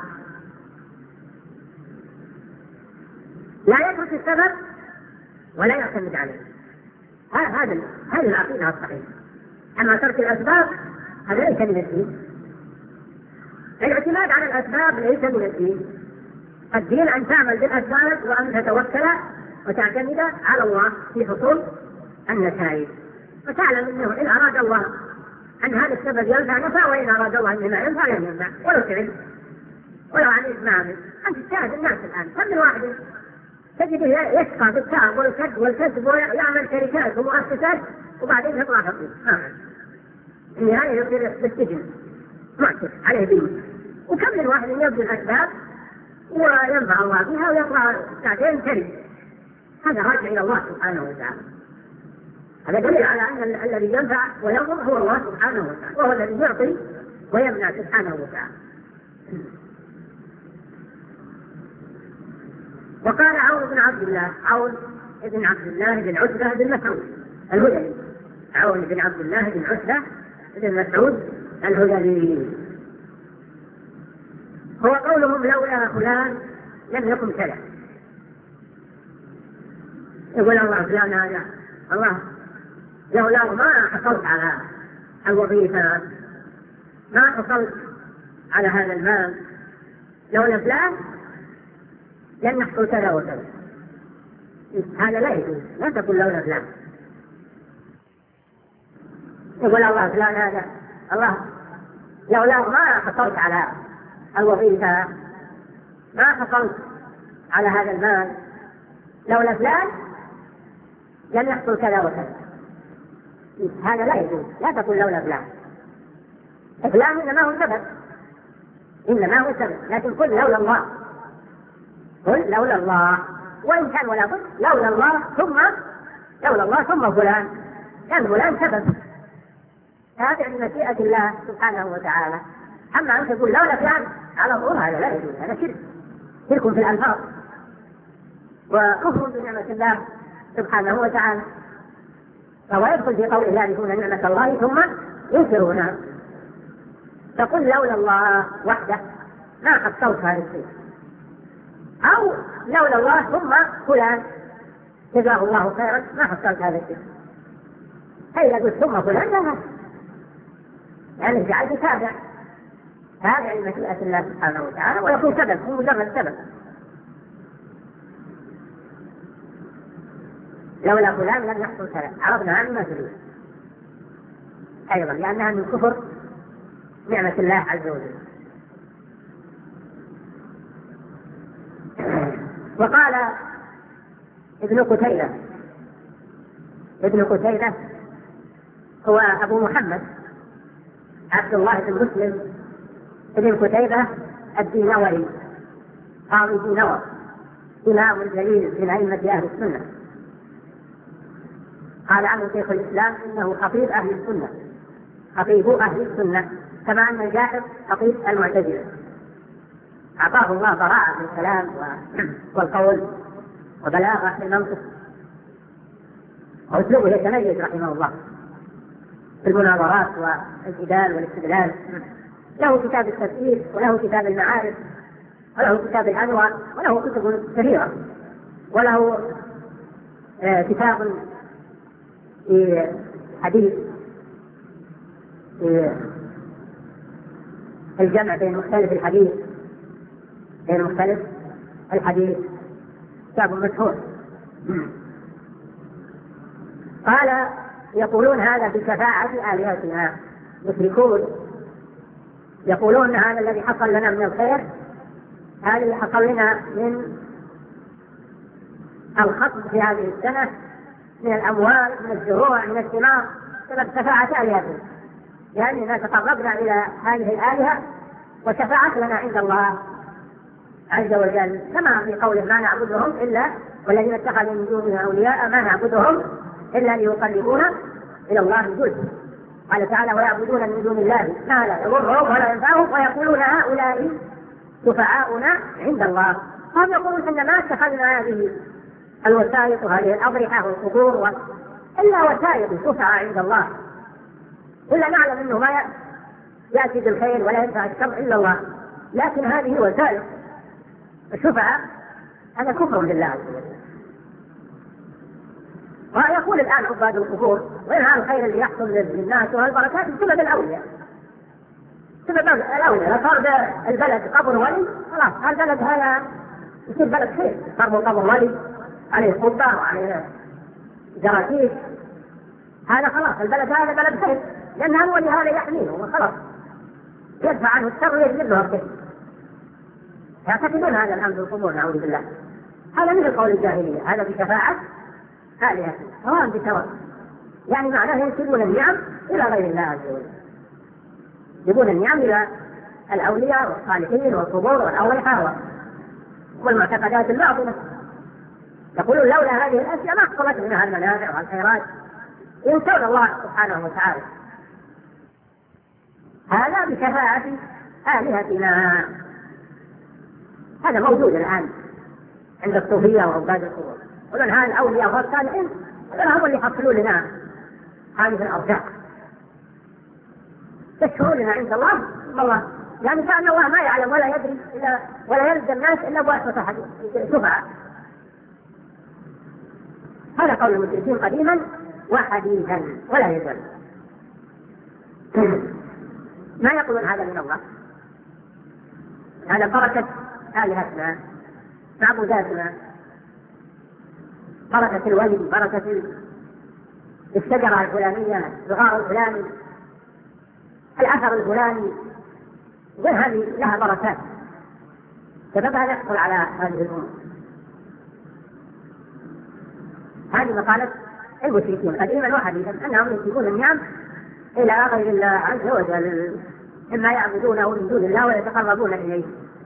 لا يترك السبب ولا يعتمد عليه. هذا هذه العقيدة الصحيحة. أما ترك الأسباب هذا ليس من الدين. الاعتماد على الأسباب ليس من الدين. الدين أن تعمل بالأسباب وأن تتوكل وتعتمد على الله في حصول النتائج، وتعلم أنه إن أراد الله أن هذا السبب ينفع نفع، وإن أراد الله أن لا ينفع لن ينفع، ولو تعلم ولو عملت ما عمل. أنت تشاهد الناس الآن كم من واحد تجده يشقى بالتعب والكد والكذب ويعمل شركات ومؤسسات وبعدين يطلع فقير. النهاية يصير بالسجن معتر عليه دين. وكم من واحد يبذل الأسباب وينفع الله بها ويطلع ساعتين كريم. هذا راجع إلى الله سبحانه وتعالى. هذا دليل على أن الذي ينفع ويضر هو الله سبحانه وتعالى، وهو الذي يعطي ويمنع سبحانه وتعالى. وقال عون بن عبد الله، عون بن عبد الله بن عتبة بن مسعود الهذلي، عون بن عبد الله بن عتبة بن مسعود الهذلي. هو قولهم لولا فلان لم يكن كذا. يقول الله فلان هذا الله لولا ما حصلت على الوظيفة، ما حصلت على هذا المال، لولا فلان لن يحصل كذا وكذا. هذا لا يجوز، لا تقول لولا فلان. يقول الله فلان هذا الله لولا ما حصلت على الوظيفة، ما حصلت على هذا المال، لولا فلان لن يحصل كذا وكذا. هذا لا يجوز، لا تقول لولا فلان. فلان إنما هو سبب، إنما هو سبب، لكن قل لولا الله، قل لولا الله، وإن كان ولا بد لولا الله ثم لولا الله ثم فلان، كان فلان سبب. هذه من مشيئة الله سبحانه وتعالى. أما أن تقول لولا فلان على طول هذا لا يجوز، هذا شرك، شرك في الألفاظ وكفر بنعمة الله سبحانه وتعالى. فهو يدخل في قول لا يعرفون نعمة الله ثم ينكرونها. تقول لولا الله وحده ما حصلت هذا الشيء، أو لولا الله ثم فلان جزاه الله خيرا ما حصلت هذا الشيء. هي قلت ثم فلان لا، يعني جعلت تابع، هذا من مشيئة الله سبحانه وتعالى، ويكون سبب، هو مجرد سبب. لولا فلان لم يحصل كذا، عرفنا عنه ما تريد أيضا، لأنها من كفر نعمة الله عز وجل. وقال ابن قتيبة، ابن قتيبة هو أبو محمد عبد الله بن مسلم ابن قتيبة الدينوري، قاضي دينور، إمام جليل من أئمة أهل السنة. قال عنه شيخ الإسلام إنه خطيب أهل السنة، خطيب أهل السنة، كما أن الجاحظ خطيب المعتزلة. أعطاه الله براءة في الكلام والقول وبلاغة في المنطق، وأسلوبه يتميز رحمه الله في المناظرات والجدال والاستدلال. له كتاب التفسير، وله كتاب المعارف، وله كتاب الأنوار، وله كتب كثيرة، وله آه كتاب في حديث في الجمع بين مختلف الحديث بين مختلف الحديث كتاب مشهور. قال يقولون هذا بشفاعة آلهتنا، يشركون، يقولون هذا الذي حصل لنا من الخير، هذا اللي حصل لنا من الخطب في هذه السنة، من الأموال، من الزروع، من الثمار، سبب شفاعة آلهتنا، لأننا تقربنا إلى هذه الآلهة وشفاعت لنا عند الله عز وجل، كما في قوله ما نعبدهم إلا والذين اتخذوا من دونه أولياء ما نعبدهم إلا ليقربونا إلى الله زلفى. قال تعالى ويعبدون من دون الله ما لا يضرهم ولا ينفعهم ويقولون هؤلاء شفعاؤنا عند الله. هم يقولون إن ما اتخذنا هذه الوسائط وهذه الأضرحة والقبور و... إلا وسائط شفعاء عند الله، إلا نعلم أنه ما يأتي بالخير ولا ينفع الشر إلا الله، لكن هذه وسائط الشفعاء هذا كفر بالله عز وجل. ويقول الآن عباد القبور وين هذا الخير اللي يحصل للناس والبركات بسبب الأولياء، بسبب الأولياء. لا صار البلد قبر ولي خلاص البلد هذا يصير بلد خير، صار قبر ولي عليه قبة وعليه جراثيم، هذا خلاص البلد هذا بلد خير، لأن الولي هذا يحميه وخلاص يدفع عنه الشر ويجلب له الخير. يعتقدون هذا الأمر القبور نعوذ بالله. هذا من القول الجاهلية، هذا بشفاعة آلهة سواء بسواء، يعني معناه ينسبون النعم إلى غير الله عز وجل، يجيبون النعم إلى الأولياء والصالحين والقبور والأضرحة والمعتقدات الباطلة. يقولون لولا هذه الأشياء ما حصلت منها المنافع والخيرات، ينسون الله سبحانه وتعالى. هذا بشفاعة آلهتنا، هذا موجود الآن عند الصوفية وعباد القبور، يقولون هذا الأولياء والصالحين هم اللي يحصلون لنا هذه الأرزاق. يشكرونها عند الله والله، يعني كأن الله ما يعلم ولا يدري إلا ولا يلزم الناس إلا بواسطة شفعاء. هذا قول المشركين قديما وحديثا ولا يزال. ما يقولون هذا من الله، هذا بركة آلهتنا معبوداتنا، بركة الولي، بركة الشجرة الفلانية، الغار الفلاني، الأثر الفلاني، وهذه لها بركات سببها يحصل على هذه الأمور. هذه مقالة المشركين قديما وحديثا أنهم ينسبون النعم إلى غير الله عز وجل، إما يعبدونه من دون الله ويتقربون إليه.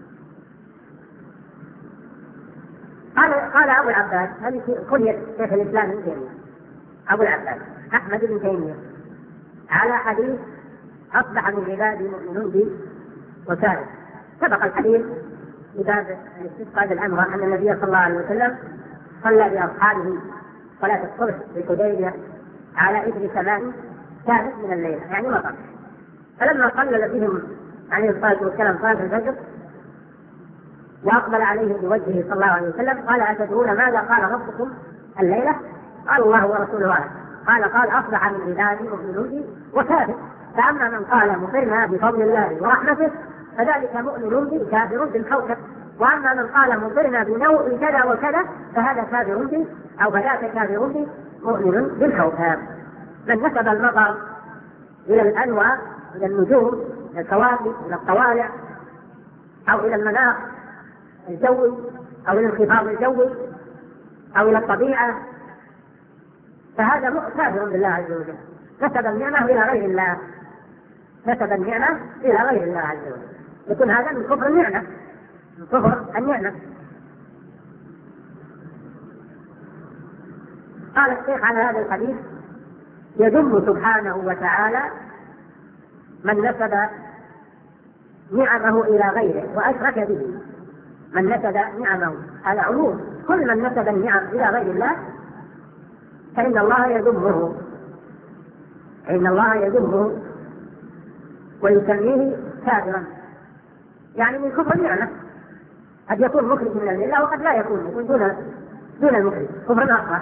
قال قال أبو العباس، هذه كنية شيخ الإسلام ابن تيمية، أبو العباس أحمد بن تيمية، على حديث أصبح من عبادي مؤمنون بي وكافر. سبق الحديث في باب الاستسقاء بالعمرة أن النبي صلى الله عليه وسلم صلى بأصحابه صلاة الصبح في حديبية على إثر سماء كانت من الليل، يعني مطر. فلما صلى بهم عليه الصلاة والسلام صلاة الفجر وأقبل عليهم بوجهه صلى الله عليه وسلم قال: أتدرون ماذا قال ربكم الليلة؟ قال: الله ورسوله أعلم. قال قال أصبح من عبادي مؤمن بي وكافر، فأما من قال مطرنا بفضل الله ورحمته فذلك مؤمن بي كافر بالكوكب، وأما من قال مطرنا بنوء كذا وكذا فهذا كافر بي أو فذاك كافر بي مؤمن بالكوكب. من نسب المطر إلى الأنواع، إلى النجوم، إلى الكواكب، إلى الطوالع، أو إلى المناخ الجوي، أو إلى الانخفاض الجوي، أو إلى الطبيعة، فهذا كافر بالله عز وجل، نسب النعمة إلى غير الله، نسب النعمة إلى غير الله عز وجل، يكون هذا من كفر النعمة، من كفر النعمة. قال الشيخ على هذا الحديث: يذم سبحانه وتعالى من نسب نعمه إلى غيره وأشرك به. من نسب نعمه على عموم، كل من نسب النعم إلى غير الله فإن الله يذمه، إن الله يذمه ويسميه كافرا، يعني من كفر النعمة. قد يكون مخرج من الله وقد لا يكون، يكون دون دون المخرج، كفر أصغر.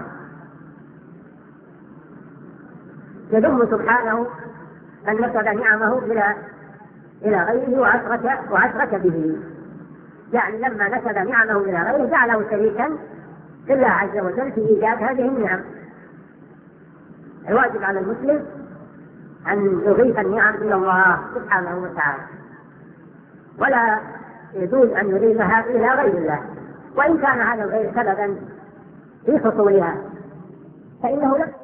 يذم سبحانه من نسب نعمه إلى إلى غيره وأشرك وأشرك به، يعني لما نسب نعمه إلى غيره جعله شريكا لله عز وجل في إيجاد هذه النعم. الواجب على المسلم أن يضيف النعم إلى الله سبحانه وتعالى، ولا يجوز أن يضيفها إلى غير الله، وإن كان هذا الغير سببا في حصولها فإنه لا.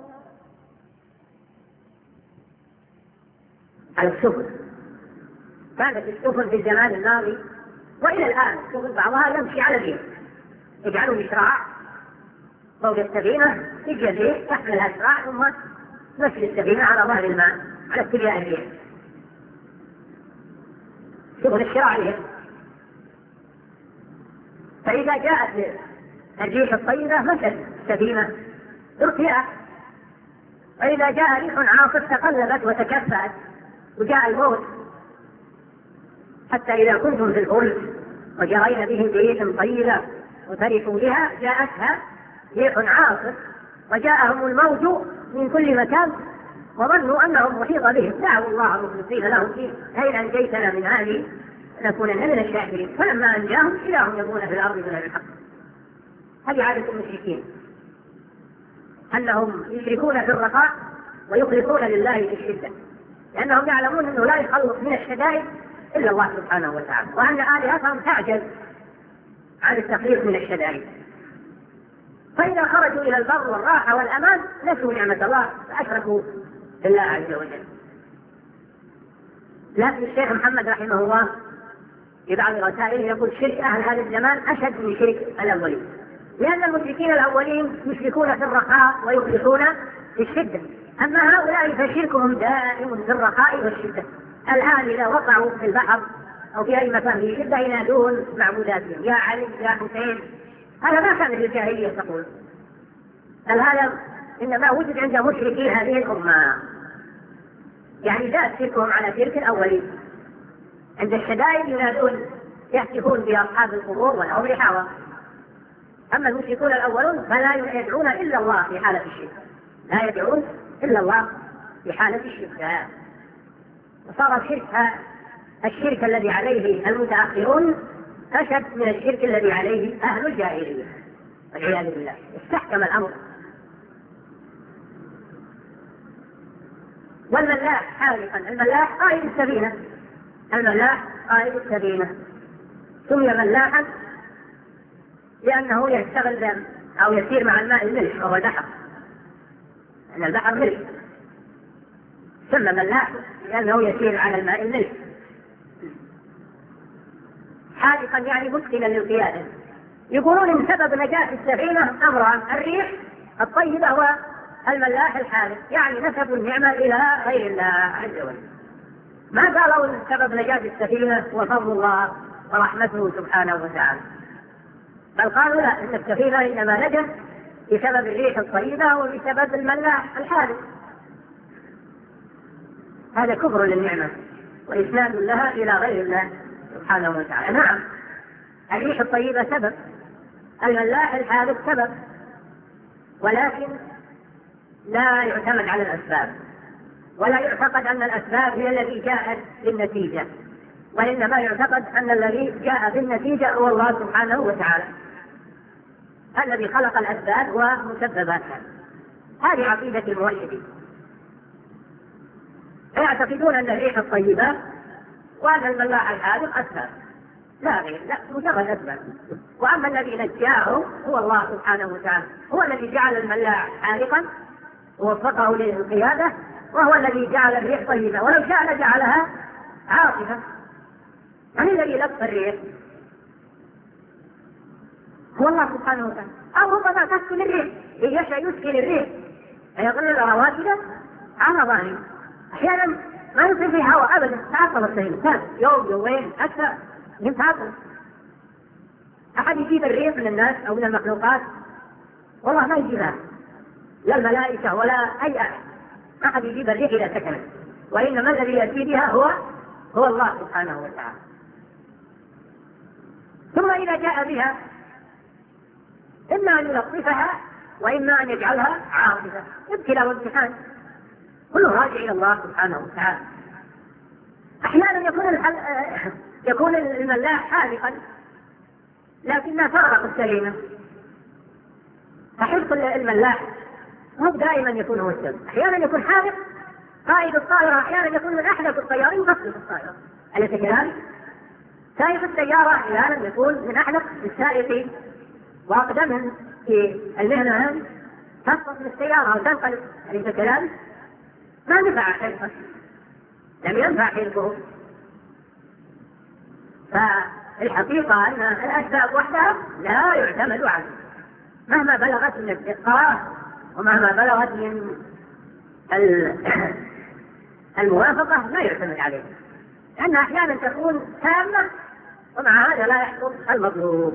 على الشكر، كانت الشكر في الزمان الماضي وإلى الآن الشكر بعضها يمشي على الريح، يجعلوا مشراع فوق السفينة، يجي الريح تحمل الأشراع ثم تمشي السفينة على ظهر الماء على اتجاه الريح، شكر الشراع عليهم. فإذا جاءت الريح الطيبة مشت السفينة ارتياح، وإذا جاء ريح عاصف تقلبت وتكفأت وجاء الموت. حتى إذا كنتم في الفلك وجرينا بهم بريح طيبة وفرحوا بها جاءتها ريح عاصف وجاءهم الموج من كل مكان وظنوا أنهم محيط بهم، دعوا الله مخلصين له الدين: لئن أنجيتنا من هذه لنكونن من الشاكرين. فلما أنجاهم إذا هم يبغون في الأرض بغير الحق. هذه عادة المشركين، أنهم يشركون في الرخاء ويخلصون لله في الشدة، لأنهم يعلمون أنه لا يخلص من الشدائد إلا الله سبحانه وتعالى، وأن آلهتهم تعجز عن التخليص من الشدائد. فإذا خرجوا إلى البر والراحة والأمان نسوا نعمة الله فأشركوا بالله عز وجل. لكن الشيخ محمد رحمه الله في بعض رسائله يقول: شرك أهل هذا الزمان أشد من شرك الأولين، لأن المشركين الأولين يشركون في الرخاء ويخلصون في الشدة، أما هؤلاء فشركهم دائم في الرخاء والشدة. الآن إذا وقعوا في البحر أو في أي مكان في شدة ينادون معبوداتهم: يا علي يا حسين. هذا ما كان في الجاهلية تقول، بل هذا إنما وجد عند مشركي هذه الأمة. يعني زاد شركهم على شرك الأولين. عند الشدائد ينادون يهتفون بأصحاب القبور والأمر حاوى. أما المشركون الأولون فلا يدعون إلا الله في حالة الشرك، لا يدعون إلا الله في حالة الشرك. وصار الشرك الشرك الذي عليه المتأخرون أشد من الشرك الذي عليه أهل الجاهلية والعياذ بالله. استحكم الأمر. والملاح حالقا، الملاح قائد السفينة، الملاح قائد السفينة سمي ملاحا لأنه يشتغل أو يسير مع الماء الملح وهو البحر، لأن البحر ملح، سمى ملاح لأنه يسير على الماء الملح. حالقا يعني متقنا للقيادة. يقولون إن سبب نجاة السفينة أمران: الريح الطيبة والملاح الحالق، يعني نسبوا النعمة إلى غير الله عز وجل. ما قالوا إن سبب نجاة السفينة وفضل الله ورحمته سبحانه وتعالى، بل قالوا لا، إن السفينة إنما نجت بسبب الريح الطيبة وبسبب الملاح الحالق. هذا كفر للنعمة وإسناد لها إلى غير الله سبحانه وتعالى. نعم، الريح الطيبة سبب، الملاح الحالق سبب، ولكن لا يعتمد على الأسباب، ولا يعتقد أن الأسباب هي التي جاءت بالنتيجة، وإنما يعتقد أن الذي جاء بالنتيجة هو الله سبحانه وتعالى الذي خلق الأسباب ومسبباتها. هذه عقيدة الموحدين. يعتقدون أن الريح الطيبة وأن الملاح الحالق أسباب، لا غير، لا، مجرد أسباب. وأما الذي نجاه هو الله سبحانه وتعالى، هو الذي جعل الملاح حالقا ووفقه للقيادة، وهو الذي جعل الريح طيبة، ولو شاء لجعلها عاصفة. من الذي لف الريح؟ هو الله سبحانه وتعالى. أو ربما تسكن الريح، إن يشاء يسكن الريح فيظل رواكد على ظهره. أحيانا ما يصير فيه هواء أبدا، تعطل السفينة يوم يومين أكثر من تعطل. أحد يجيب الريح من الناس أو من المخلوقات؟ والله ما يجيبها، لا الملائكة ولا أي أحد، ما أحد يجيب الريح إذا سكنت، وإنما الذي يأتي بها هو هو الله سبحانه وتعالى. ثم إذا جاء بها إما أن يلطفها وإما أن يجعلها عاصفة، ابتلاء وامتحان، كله راجع إلى الله سبحانه وتعالى. أحيانا يكون الحل... يكون الملاح حالقا لكنها تغرق السفينة، فحرص الملاح مو دائما يكون هو السبب. أحيانا يكون حالق قائد الطائرة، أحيانا يكون من أحدث الطيارين يفصل الطائرة، أليس كذلك؟ سائق السيارة أحيانا يكون من أحدث السائقين وأقدمهم في المهنة، تسقط من السيارة وتنقلب، أليس كذلك؟ ما نفع حلقه، لم ينفع حلقه. فالحقيقة أن الأسباب وحدها لا يعتمد عليها، مهما بلغت من الدقة ومهما بلغت من الموافقة لا يعتمد عليها، لأن أحيانا تكون تامة ومع هذا لا يحصل المطلوب.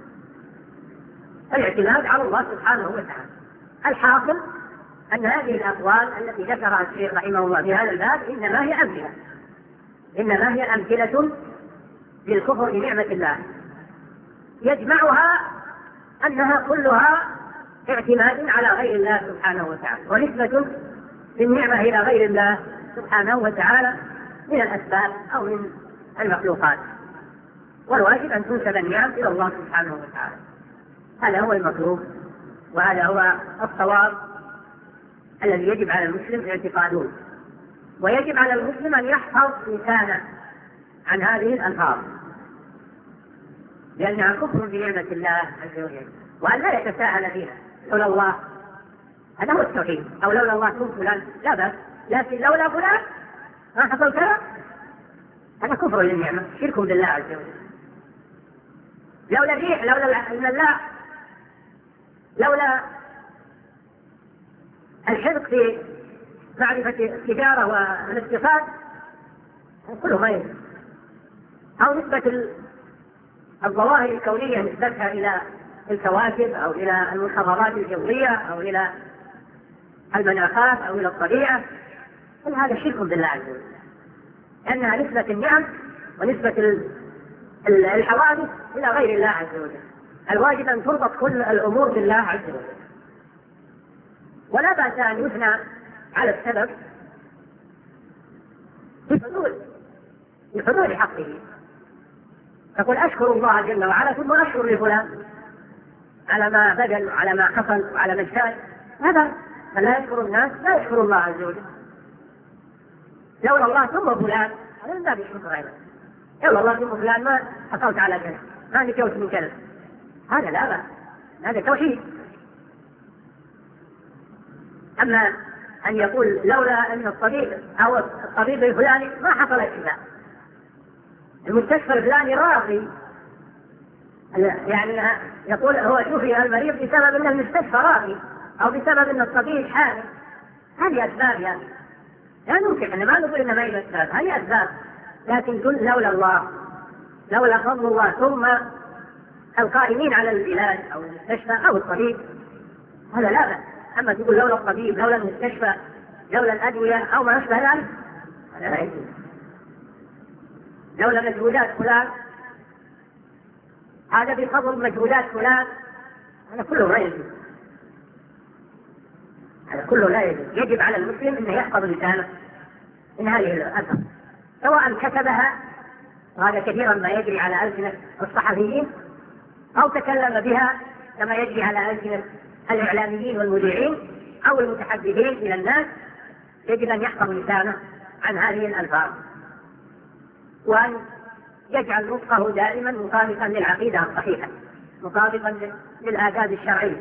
الاعتماد على الله سبحانه وتعالى. الحاصل أن هذه الأقوال التي ذكرها الشيخ رحمه الله في هذا الباب إنما هي أمثلة، إنما هي أمثلة للكفر بنعمة الله، يجمعها أنها كلها اعتماد على غير الله سبحانه وتعالى، ونسبة بالنعمة إلى غير الله سبحانه وتعالى من الأسباب أو من المخلوقات، والواجب أن تنسب النعم إلى الله سبحانه وتعالى. هذا هو المطلوب، وهذا هو الصواب الذي يجب على المسلم اعتقاده، ويجب على المسلم أن يحفظ لسانه عن هذه الألفاظ، لأنها كفر بنعمة الله عز وجل، وأن لا يتساهل فيها. لولا الله، هذا هو التوحيد، أو لولا الله كنت فلان، لا بأس، لكن لولا فلان ما حصل كذا، هذا كفر للنعمة، شرك بالله عز وجل. لولا الريح، لولا الملاح، لولا الحرص في معرفة التجارة والاقتصاد، كله غير، أو نسبة الظواهر الكونية نسبتها إلى الكواكب أو إلى المنخفضات الجوية أو إلى المناخات أو إلى الطبيعة، كل هذا شرك بالله عز وجل، لأنها نسبة النعم ونسبة الحوادث إلى غير الله عز وجل. الواجب أن تربط كل الأمور بالله عز وجل، ولا بأس أن يثنى على السبب بحلول بحلول حقه، تقول أشكر الله جل وعلا ثم أشكر لفلان على ما بذل وعلى ما حصل وعلى ما اجتهد، هذا فلا يشكر الناس لا يشكر الله عز وجل. لولا الله ثم فلان هذا من باب الشكر أيضا، لولا الله ثم فلان ما حصلت على كذا، ما نجوت من كذا، هذا لا بأس، هذا توحيد. أما أن يقول لولا أن الطبيب أو الطبيب الفلاني ما حصل الشفاء، المستشفى الفلاني راقي، يعني يقول هو شوفي المريض بسبب أن المستشفى راقي أو بسبب أن الطبيب حامل، هذه أسباب يعني لا نمكن أن ما نقول إن ما هي أسباب، هذه أسباب، لكن كل لولا الله لولا فضل الله ثم القائمين على العلاج أو المستشفى أو الطبيب هذا لا بأس. أما تقول لولا الطبيب لولا المستشفى لولا الأدوية أو ما أشبه ذلك هذا لا يجوز. لولا مجهودات فلان هذا بفضل مجهودات فلان، هذا كله لا يجوز، هذا كله لا يجوز. يجب على المسلم أنه يحفظ لسانه من هذه الأثر، سواء كتبها وهذا كثيرا ما يجري على ألسنة الصحفيين أو تكلم بها كما يجري على ألسنة الإعلاميين والمذيعين أو المتحدثين إلى الناس. يجب أن يحفظ لسانه عن هذه الألفاظ، وأن يجعل نطقه دائما مطابقا للعقيدة الصحيحة، مطابقا للآداب الشرعية،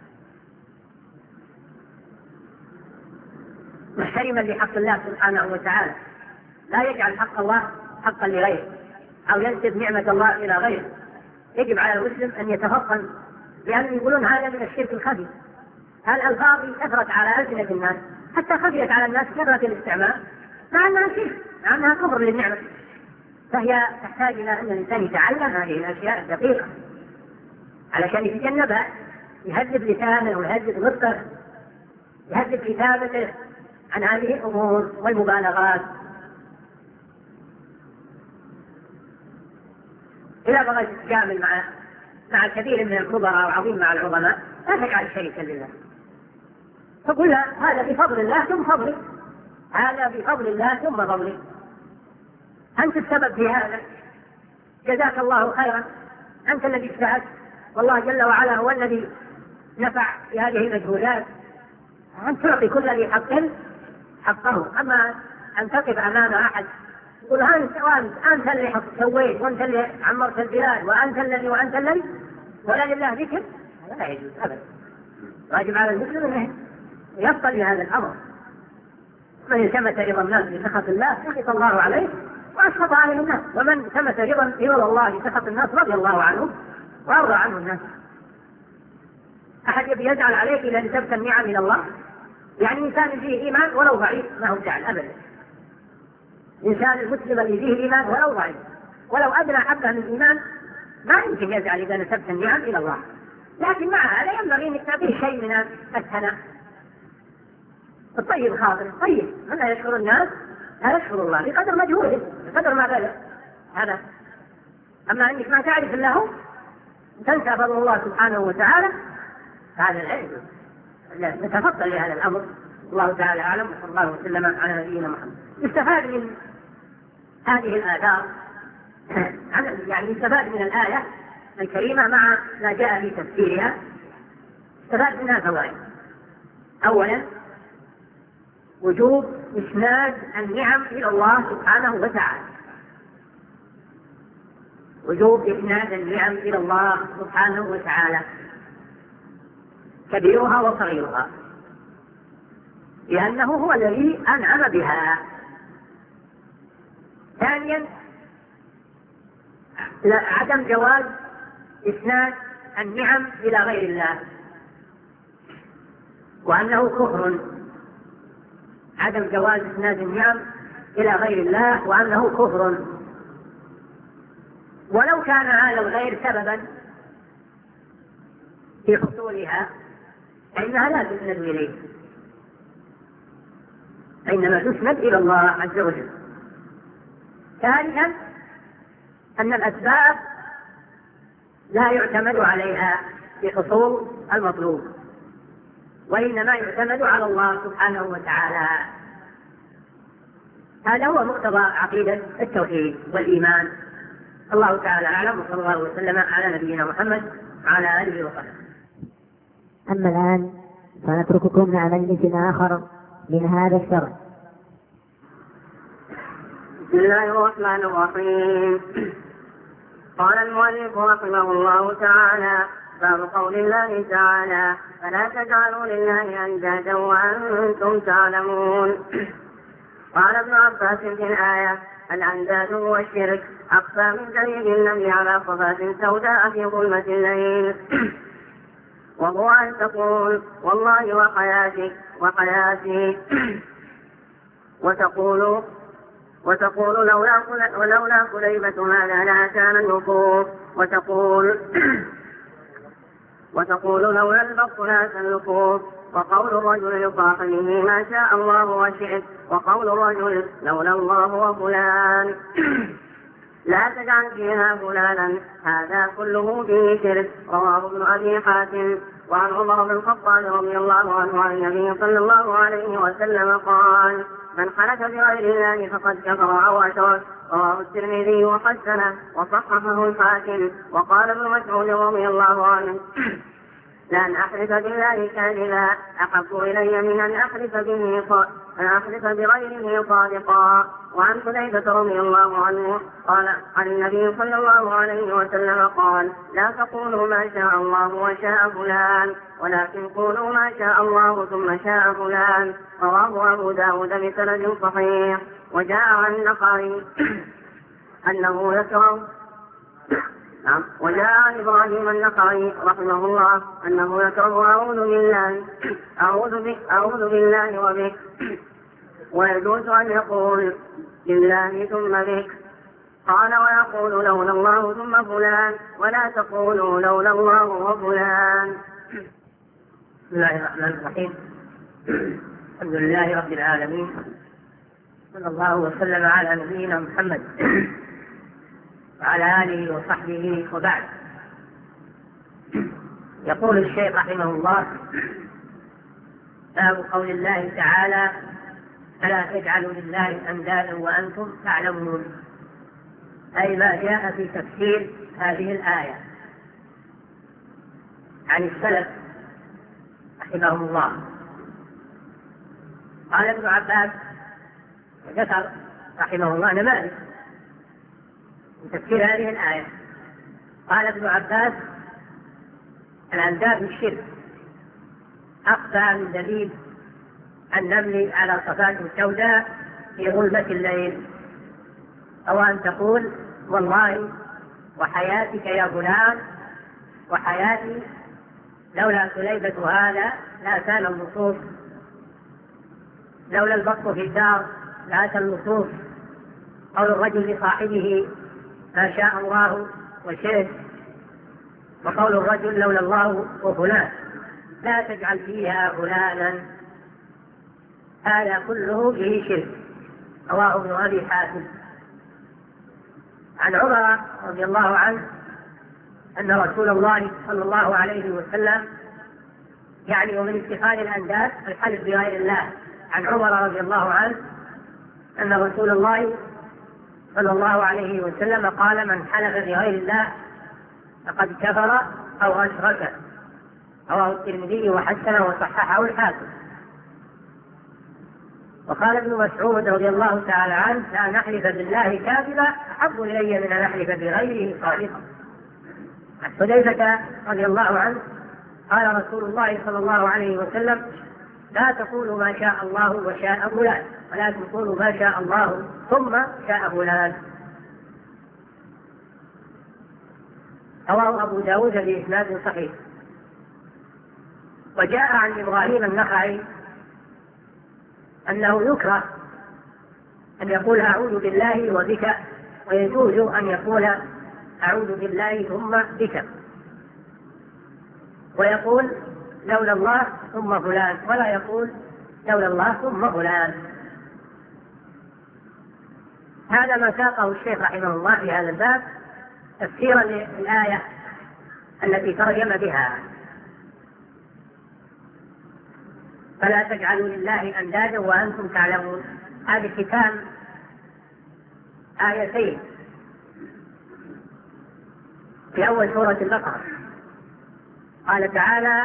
محترما لحق الله سبحانه وتعالى، لا يجعل حق الله حقا لغيره أو ينسب نعمة الله إلى غيره. يجب على المسلم أن يتفطن، لأنهم يقولون هذا من الشرك الخفي. الألفاظ كثرت على ألسنة الناس حتى خفيت على الناس كثرة الاستعمال، مع أنها شرك، مع أنها كفر للنعمة، فهي تحتاج إلى أن الإنسان يتعلم هذه الأشياء الدقيقة علشان يتجنبها، يهذب لسانه ويهذب نطقه، يهذب كتابته عن هذه الأمور والمبالغات. إذا بغيت تتجامل مع مع كثير من الكبراء وعظيم مع العظماء لا تجعل شريكا لله، فقل هذا بفضل الله ثم فضلي، هذا بفضل الله ثم فضلي، أنت السبب في هذا، جزاك الله خيرا، أنت الذي اجتهدت، والله جل وعلا هو الذي نفع في هذه المجهودات، أن تعطي كل ذي حق حقه. أما أن تقف أمام أحد تقول أنت وأنت أنت اللي سويت وأنت اللي عمرت البلاد وأنت الذي وأنت الذي ولا لله ذكر، هذا لا يجوز أبدا. واجب على المسلم أنه يفصل لهذا الأمر. من التمس رضا الناس بسخط الله سخط الله عليه وأسخط عليه الناس، ومن التمس رضا رضا الله بسخط الناس رضي الله عنه وأرضى عنه الناس. أحد يبي يجعل عليك إلى أن تبت النعم إلى الله، يعني إنسان فيه إيمان ولو ضعيف ما هو جعل أبدا، إنسان المسلم اللي فيه إيمان ولو ضعيف ولو أدنى حبة من الإيمان ما يمكن يجعل إذا نسبت النعم إلى الله، لكن مع هذا ينبغي أن تعطيه شيء من الثناء الطيب خاطر طيب، من لا يشكر الناس لا يشكر الله بقدر مجهوده بقدر ما بذل هذا. أما أنك ما تعرف الله تنسى فضل الله سبحانه وتعالى هذا لا يجوز. نتفضل لهذا الأمر، الله تعالى أعلم، وصلى الله وسلم على نبينا محمد. يستفاد من هذه الآثار يعني يستفاد من الآية الكريمة مع ما جاء في تفسيرها، استفاد منها فوائد. أولا وجوب إسناد النعم إلى الله سبحانه وتعالى، وجوب إسناد النعم إلى الله سبحانه وتعالى كبيرها وصغيرها، لأنه هو الذي أنعم بها. ثانيا عدم جواز إسناد النعم إلى غير الله، وأنه كفر، عدم جواز إسناد النعم إلى غير الله وأنه كفر، ولو كان هذا الغير سببا في حصولها فإنها لا تسند إليه. إنما تسند إلى الله عز وجل. ثانيا أن الأسباب لا يعتمد عليها في حصول المطلوب، وإنما يعتمد على الله سبحانه وتعالى. هذا هو مقتضى عقيدة التوحيد والإيمان. الله تعالى أعلم، وصلى الله وسلم على نبينا محمد وعلى آله وصحبه.
أما الآن فنترككم مع مجلس آخر من هذا الشرح.
بسم الله الرحمن الرحيم. قال المؤلف رحمه الله تعالى: باب قول الله تعالى: فلا تجعلوا لله أندادا وأنتم تعلمون. قال ابن عباس في الآية: الأنداد هو الشرك أخفى من دليل النبي على صفاة سوداء في ظلمة الليل، وهو أن تقول والله وحياتك وحياتي، وتقول وتقول لولا ولولا كليبة هذا لا كان النفوس، وتقول وتقول لولا البط لا كان النفوس، وقول الرجل لصاحبه ما شاء الله وشئت، وقول الرجل لولا الله وفلان. لا تجعل فيها فلانا، هذا كله فيه شرك. رواه ابن أبي حاتم. وعن عمر بن الخطاب رضي الله عنه عن النبي صلى الله عليه وسلم قال: من حلف بغير الله فقد كفر أو أشرك. رواه الترمذي وحسنه وصححه الحاكم. وقال ابن مسعود رضي الله عنه: لأن أحلف بالله كاذبا أحب إلي من أن أحلف به أن أحلف بغيره صادقا. وعن حذيفة رضي الله عنه قال عن النبي صلى الله عليه وسلم قال: لا تقولوا ما شاء الله وشاء فلان، ولكن قولوا ما شاء الله ثم شاء فلان. رواه أبو داود بسند صحيح. وجاء عن النخعي أنه يكره نعم وجاء عن إبراهيم النخعي رحمه الله أنه يكره أعوذ بالله أعوذ بك أعوذ بالله وبك، ويجوز أن يقول بالله ثم بك. قال: ويقول لولا الله ثم فلان، ولا تقولوا لولا الله وفلان.
بسم الله الرحمن الرحيم. الحمد لله رب العالمين، صلى الله وسلم على نبينا محمد وعلى آله وصحبه وبعد. يقول الشيخ رحمه الله: باب قول الله تعالى: فلا تجعلوا لله أندادا وأنتم تعلمون، أي ما جاء في تفسير هذه الآية عن السلف رحمهم الله. قال ابن عباس ذكر رحمه الله نماذج من تفسير هذه الآية. قال ابن عباس: الأنداد الشرك أخفى من دليل النمل على صفات سوداء في ظلمة الليل، أو أن تقول والله وحياتك يا فلان وحياتي، لولا كليبة هذا لا كان النصوص، لولا البط في الدار لا كان النصوص. قول الرجل لصاحبه ما شاء الله وشئت، وقول الرجل لولا الله وفلان. لا تجعل فيها فلانا، هذا كله فيه شرك. رواه ابن أبي حاتم. عن عمر رضي الله عنه أن رسول الله صلى الله عليه وسلم، يعني ومن اتخاذ الأنداد الحلف بغير الله، عن عمر رضي الله عنه أن رسول الله صلى الله عليه وسلم قال: من حلف بغير الله فقد كفر أو أشرك. رواه الترمذي وحسنه وصححه الحاكم. وقال ابن مسعود رضي الله تعالى عنه: لا نحلف بالله كاذبا أحب إلي من أن نحلف بغيره صادقا. عن حذيفة رضي الله عنه قال رسول الله صلى الله عليه وسلم: لا تقولوا ما شاء الله وشاء فلان، ولكن قولوا ما شاء الله ثم شاء فلان. رواه أبو داود بإسناد صحيح. وجاء عن إبراهيم النخعي أنه يكره أن يقول أعوذ بالله وبك، ويجوز أن يقول أعوذ بالله ثم بك، ويقول لولا الله ثم فلان، ولا يقول لولا الله ثم فلان. هذا ما ساقه الشيخ رحمه الله في هذا الباب تفسيرا للآية التي ترجم بها: فلا تجعلوا لله أندادا وأنتم تعلمون. هذه ختام آيتين في أول سورة البقرة. قال تعالى: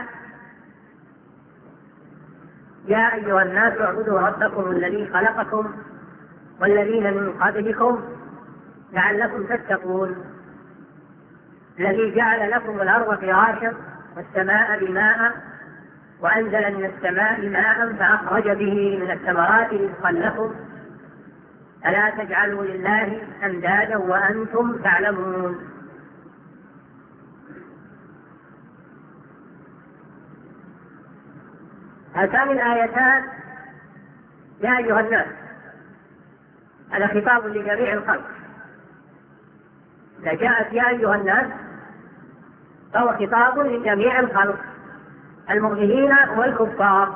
يا أيها الناس اعبدوا ربكم الذي خلقكم والذين من قبلكم لعلكم تتقون، الذي جعل لكم الأرض فراشا والسماء بناء وأنزل من السماء ماء فأخرج به من الثمرات رزقا لكم ألا تجعلوا لله أندادا وأنتم تعلمون. هاتان الآيتان يا أيها الناس هذا خطاب لجميع الخلق. إذا جاءت يا أيها الناس فهو خطاب لجميع الخلق المؤمنين والكفار.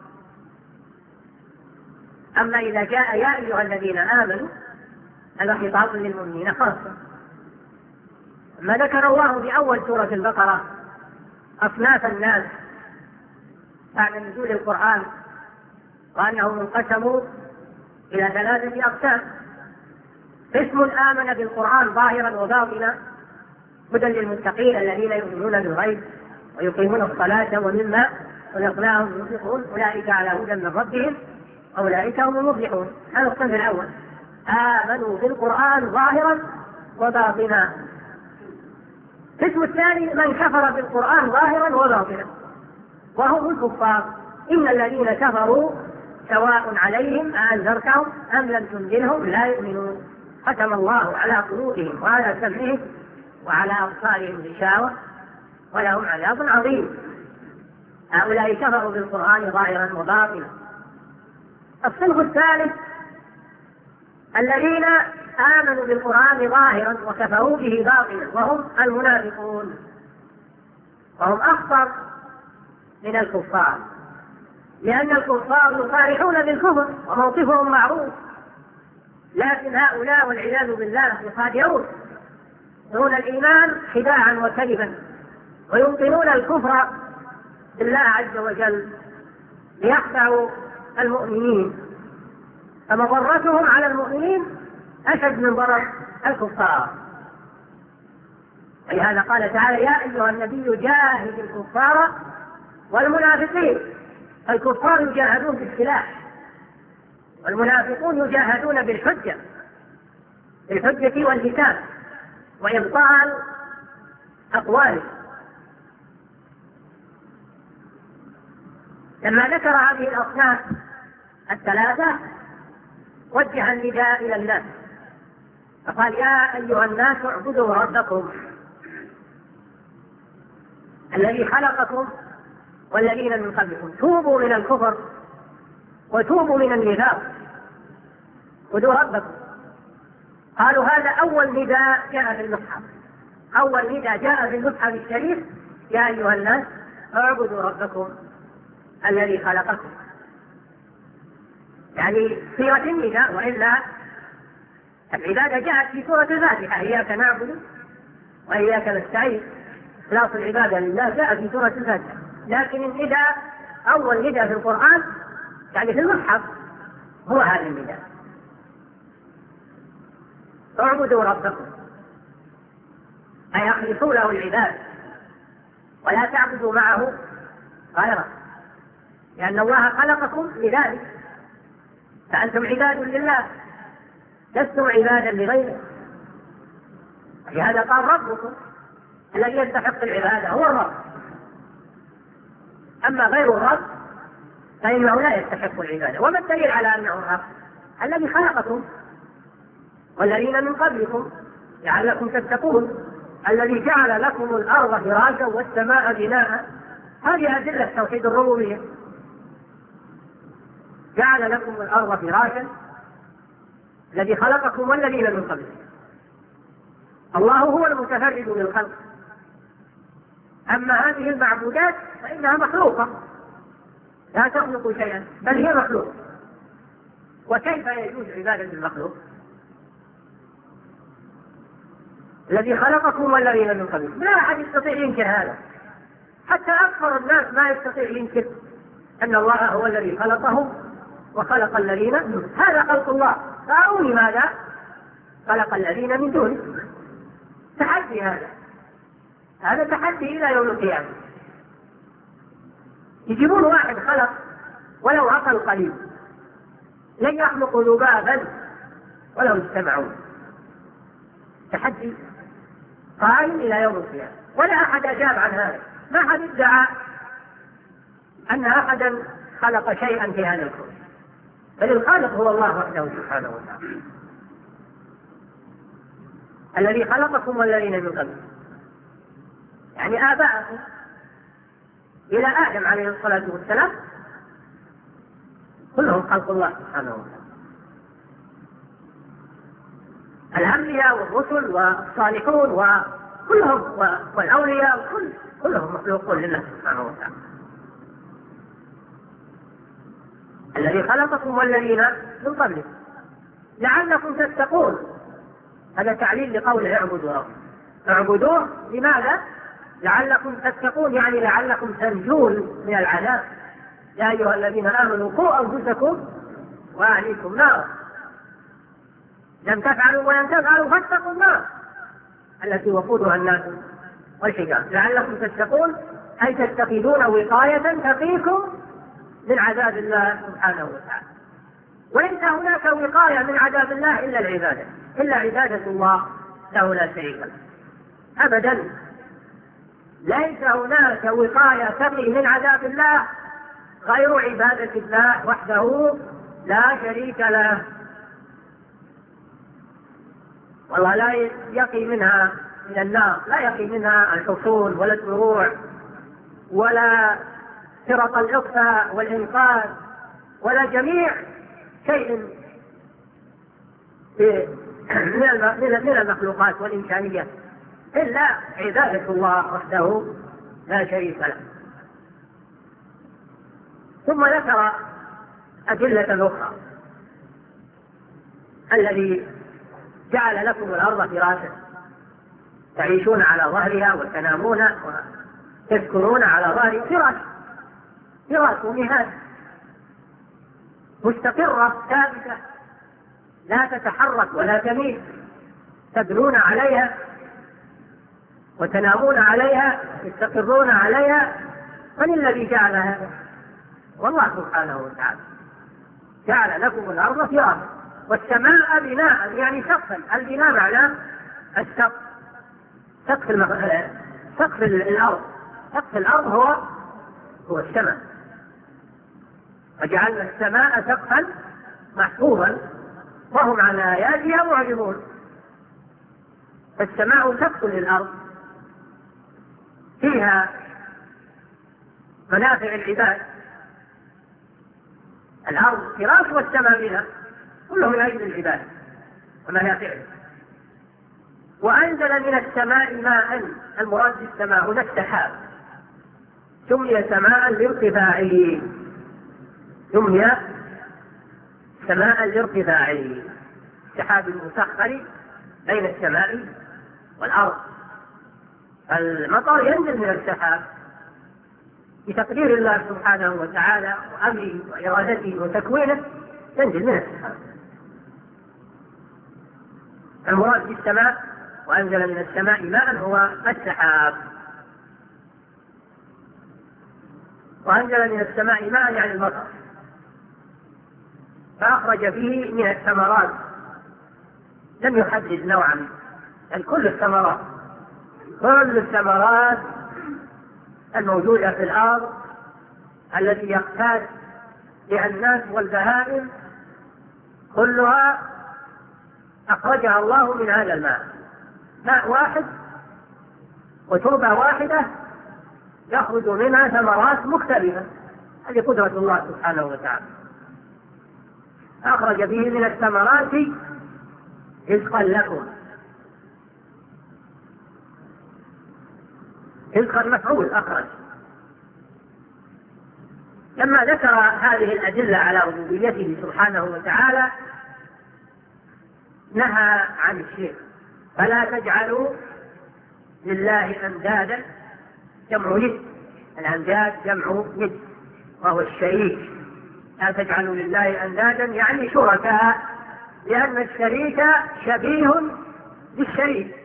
أما إذا جاء يا أيها الذين آمنوا هذا خطاب للمؤمنين خاصة. ما ذكر الله في أول سورة البقرة أصناف الناس بعد نزول القرآن وأنهم انقسموا إلى ثلاثة أقسام: قسم آمن بالقرآن ظاهرا وباطنا هدى للمتقين الذين يؤمنون بالغيب ويقيمون الصلاة ومما رزقناهم ينفقون أولئك على هدى من ربهم أولئك هم المفلحون. هذا الصنف الأول، آمنوا بالقرآن ظاهرا وباطنا. القسم الثاني من كفر بالقرآن ظاهرا وباطنا وهم الكفار. إن الذين كفروا سواء عليهم أأنذرتهم أم لم تنذرهم لا يؤمنون ختم الله على قلوبهم وعلى سمعهم وعلى أبصارهم غشاوة ولهم عذاب عظيم. هؤلاء كفروا بالقرآن ظاهرا وباطنا. الصنف الثالث الذين آمنوا بالقرآن ظاهرا وكفروا به باطنا وهم المنافقون، وهم أخطر من الكفار، لأن الكفار يصارحون بالكفر وموقفهم معروف، لكن هؤلاء والعياذ بالله يخادعون يرون الإيمان خداعا وكذبا ويمكنون الكفر بالله عز وجل ليخدعوا المؤمنين، فمضرتهم على المؤمنين أشد من ضرر الكفار. ولهذا قال تعالى: يا أيها النبي جاهد الكفار والمنافقين. الكفار يجاهدون بالسلاح والمنافقون يجاهدون بالحجة بالحجة واللسان وإبطال أقواله. لما ذكر هذه الأصناف الثلاثة وجه النداء إلى الناس فقال: يا أيها الناس اعبدوا ربكم الذي خلقكم والذين من قبلكم، توبوا من الكفر وتوبوا من النفاق، اعبدوا ربكم. قالوا هذا أول نداء جاء في المصحف، أول نداء جاء في المصحف الشريف: يا أيها الناس اعبدوا ربكم الذي خلقكم. يعني صيغة النداء، وإلا العبادة جاءت في سورة الفاتحة: إياك نعبد وإياك نستعين. إخلاص العبادة لله جاء في سورة الفاتحة، لكن النداء أول نداء في القرآن يعني في المصحف هو هذا النداء: اعبدوا ربكم، أي أخلصوا له العبادة ولا تعبدوا معه غيره، لأن الله خلقكم لذلك، فأنتم عباد لله لستم عبادا لغيره. لهذا قال: ربكم الذي يستحق العبادة هو الرب، أما غير الرب فإنه لا يستحق العبادة. وما الدليل على أنه الرب؟ الذي خلقكم والذين من قبلكم لعلكم تتقون، الذي جعل لكم الأرض فراشا والسماء بناء. هذه أدلة توحيد الربوبية. جعل لكم الأرض فراشا، الذي خلقكم والذين من قبلكم. الله هو المتفرد بالخلق، أما هذه المعبودات فإنها مخلوقة لا تخلق شيئا بل هي مخلوق. وكيف يجوز عبادة المخلوق؟ الذي خلقكم والذين من قبلكم. لا أحد يستطيع ينكر هذا، حتى أكثر الناس ما يستطيع ينكر أن الله هو الذي خلقهم وخلق الذين. هذا خلق الله، فأروني ماذا خلق الذين من دونه. تحدي هذا، هذا تحدي إلى يوم القيامة. يجيبون واحد خلق ولو أقل قليل، لن يخلقوا ذبابا ولو اجتمعوا. تحدي قائم إلى يوم القيامة، ولا أحد أجاب عن هذا. ما أحد ادعى أن أحدا خلق شيئا في هذا الكون، بل الخالق هو الله وحده سبحانه وتعالى الذي خلقكم والذين من قبلكم، يعني آباءكم إلى آدم عليه الصلاة والسلام كلهم خلق الله سبحانه وتعالى. الأنبياء والرسل والصالحون وكلهم والأولياء كل كلهم مخلوقون لله سبحانه وتعالى الذي خلقكم والذين من قبلكم لعلكم تتقون. هذا تعليل لقول اعبدوا ربكم. اعبدوه لماذا؟ لعلكم تتقون، يعني لعلكم تنجون من العذاب. يا أيها الذين آمنوا قوا أنفسكم وأهليكم نارا لم تفعلوا ولن تفعلوا فاتقوا النار التي وقودها الناس والحجارة لعلكم تتقون، أي تتخذون وقاية تقيكم من عذاب الله سبحانه وتعالى. وليس هناك وقاية من عذاب الله إلا العبادة، إلا عبادة الله له لا شريك له أبدا. ليس هناك وقاية تقي من عذاب الله غير عبادة الله وحده لا شريك له. والله لا يقي منها من النار، لا يقي منها الحصول ولا الزروع ولا فرق الإخفاء والإنقاذ ولا جميع شيء من المخلوقات والإمكانيات إلا عبادة الله وحده لا شريك له. ثم ذكر أدلة أخرى: الذي جعل لكم الأرض فراشا تعيشون على ظهرها وتنامون وتسكنون على ظهر فراش فراش ومهاد مستقرة ثابتة لا تتحرك ولا تميل، تبنون عليها وتنامون عليها تستقرون عليها. من الذي جعل هذا؟ والله سبحانه وتعالى جعل لكم الأرض فراشا والسماء بناء، يعني سقفا. البناء معناه السقف، سقف سقف الأرض. سقف الأرض هو هو السماء. وجعلنا السماء سقفا محفوظا وهم عن آياتها معرضون. فالسماء سقف للأرض فيها منافع العباد. الأرض فراش والسماء بناء، كله من أجل العباد ومنافعه. وأنزل من السماء ماء، المراد بالسماء هنا السحاب، سمي سماء لارتفاعه، سمي سماء لارتفاعه، السحاب المسخر بين السماء والأرض. المطر ينزل من السحاب بتقدير الله سبحانه وتعالى وأمره وإرادته وتكوينه، ينزل من السحاب. المراد بالسماء وأنزل من السماء ماء هو السحاب. وأنزل من السماء ماء يعني المطر، فأخرج فيه من الثمرات، لم يحدد نوعا، بل كل الثمرات كل الثمرات الموجودة في الأرض التي يحتاج بها الناس والبهائم كلها أخرجها الله من هذا الماء. ماء واحد وتربة واحدة يخرج منها ثمرات مختلفة. هذه قدرة الله سبحانه وتعالى. أخرج به من الثمرات رزقا لكم، رزقا مفعول أخرج. لما ذكر هذه الأدلة على ربوبيته سبحانه وتعالى نهى عن الشرك فلا تجعلوا لله أندادا، جمع ند، الأنداد جمع ند وهو الشريك. لا تجعلوا لله أندادا يعني شركاء، لأن الشريك شبيه بالشريك،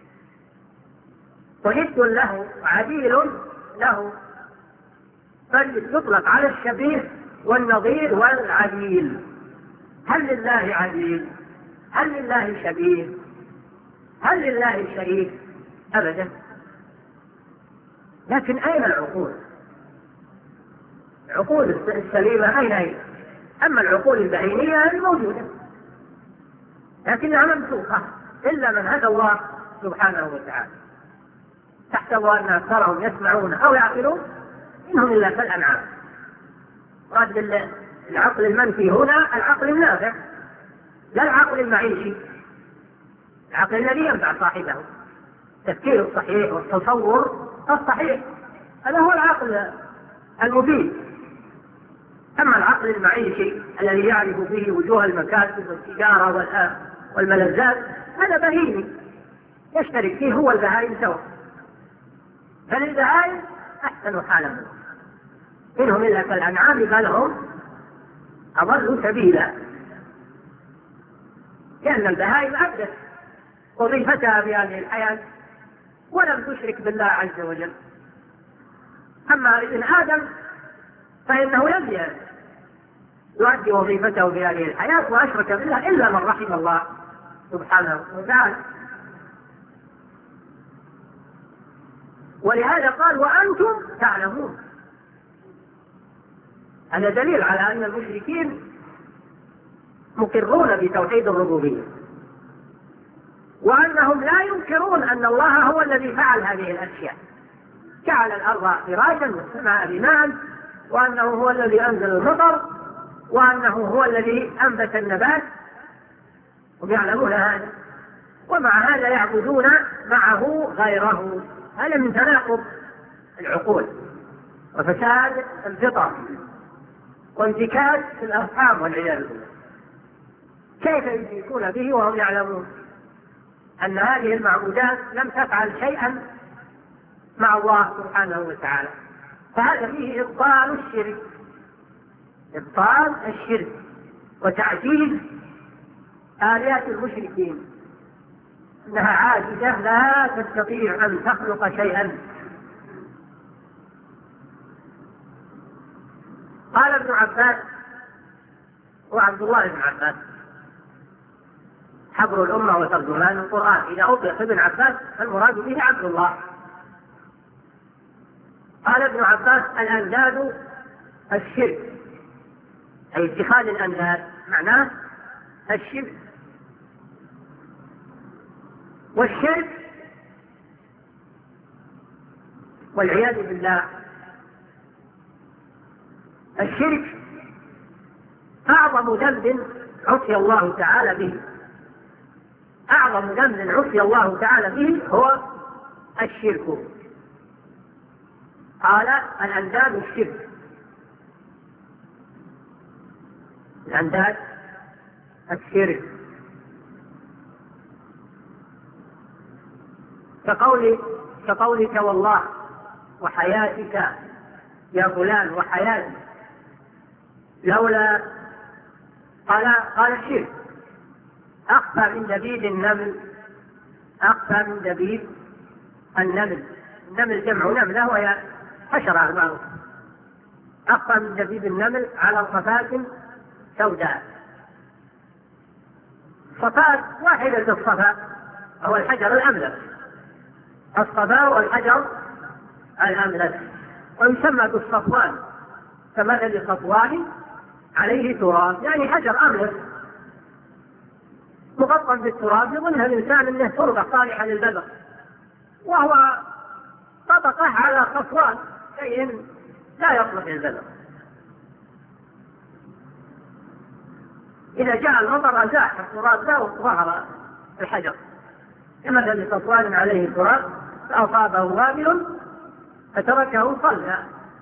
وند له عديل له، بل يطلق على الشبيه والنظير والعديل. هل لله عديل؟ هل لله شبيه؟ هل لله شريك؟ أبدا. لكن أين العقول؟ العقول السليمة أين هي؟ أما العقول البهيمية الموجودة لكنها ممسوخة، إلا من هدى الله سبحانه وتعالى. تحسب أن أكثرهم يسمعون أو يعقلون، إنهم إلا كالأنعام. رد العقل المنفي هنا العقل النافع، لا العقل المعيشي، العقل الذي ينفع صاحبه، التفكير الصحيح والتصور الصحيح، هذا هو العقل المفيد. أما العقل المعيشي الذي يعرف به وجوه المكاسب والتجارة والملذات، هذا بهيمي يشترك فيه هو البهائم سوا، بل البهائم أحسن حالا، إنهم إلا كالأنعام بل هم أضلوا سبيلا، لأن البهائم أبدت وظيفتها في هذه الحياة ولم تشرك بالله عز وجل. أما ابن آدم فإنه لم يؤدي وظيفته في هذه الحياة وأشرك بالله إلا من رحم الله سبحانه وتعالى. ولهذا قال وأنتم تعلمون. هذا دليل على أن المشركين مقرون بتوحيد الربوبية، وأنهم لا ينكرون أن الله هو الذي فعل هذه الأشياء، جعل الأرض فراشا والسماء بناء، وأنه هو الذي أنزل المطر، وأنه هو الذي أنبت النبات، ويعلمون هذا، ومع هذا يعبدون معه غيره. هذا من تناقض العقول وفساد الفطر وانتكاس في الأرحام والعياذ بالله. كيف يشركون به وهم يعلمون أن هذه المعبودات لم تفعل شيئا مع الله سبحانه وتعالى؟ فهذا فيه إبطال الشرك، إبطال الشرك وتعجيز آلهة المشركين، إنها عاجزة لا تستطيع أن تخلق شيئا. قال ابن عباس وعبد الله بن عباس حبر الأمة وترجمان القرآن، إذا أطلق ابن عباس المراد به عبد الله. قال ابن عباس الأنداد الشرك، أي اتخاذ الأنداد معناه الشرك. والشرك والعياذ بالله، الشرك أعظم ذنب عصي الله تعالى به، أعظم ذنب عصي الله تعالى به هو الشرك. قال الأنداد الشرك، الأنداد الشرك، كقول كقولك والله وحياتك يا فلان وحياتي، لولا قال قال الشرك أخفى من دبيب النمل، أخفى من دبيب النمل، النمل جمع نملة وهي حشرة المعروف، أخفى من دبيب النمل على صفات سوداء. صفات واحدة، الصفا هو الحجر الأملس، الصفاء والحجر الأملس، ويسمى بالصفوان كمثل صفوان عليه تراب، يعني حجر أملس مغطى بالتراب، يظنها الإنسان أنه تربة صالحة للبذر، وهو طبقه على صفوان شيء لا يصلح للبذر. إذا جاء المطر أزاح التراب ذا وظهر الحجر، كمثل صفوان عليه تراب فأصابه وابل فتركه صلى،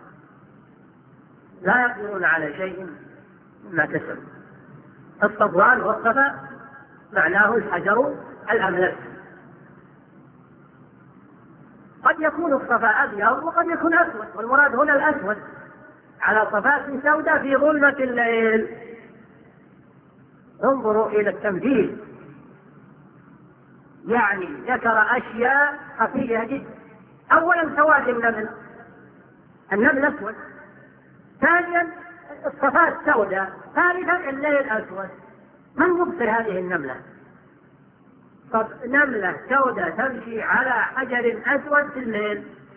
لا يقدرون على شيء مما كسب. الصفوان والصفا معناه الحجر الأملس، يكون الصفا أبيض وقد يكون أسود، والمراد هنا الأسود على صفات سوداء في ظلمة الليل. انظروا إلى التمثيل، يعني ذكر أشياء خفية جدا. أولا سواد النمل، النمل أسود. ثانيا الصفات سوداء. ثالثا الليل أسود. من يبصر هذه النملة؟ طب نملة سوداء تمشي على حجر أسود في الليل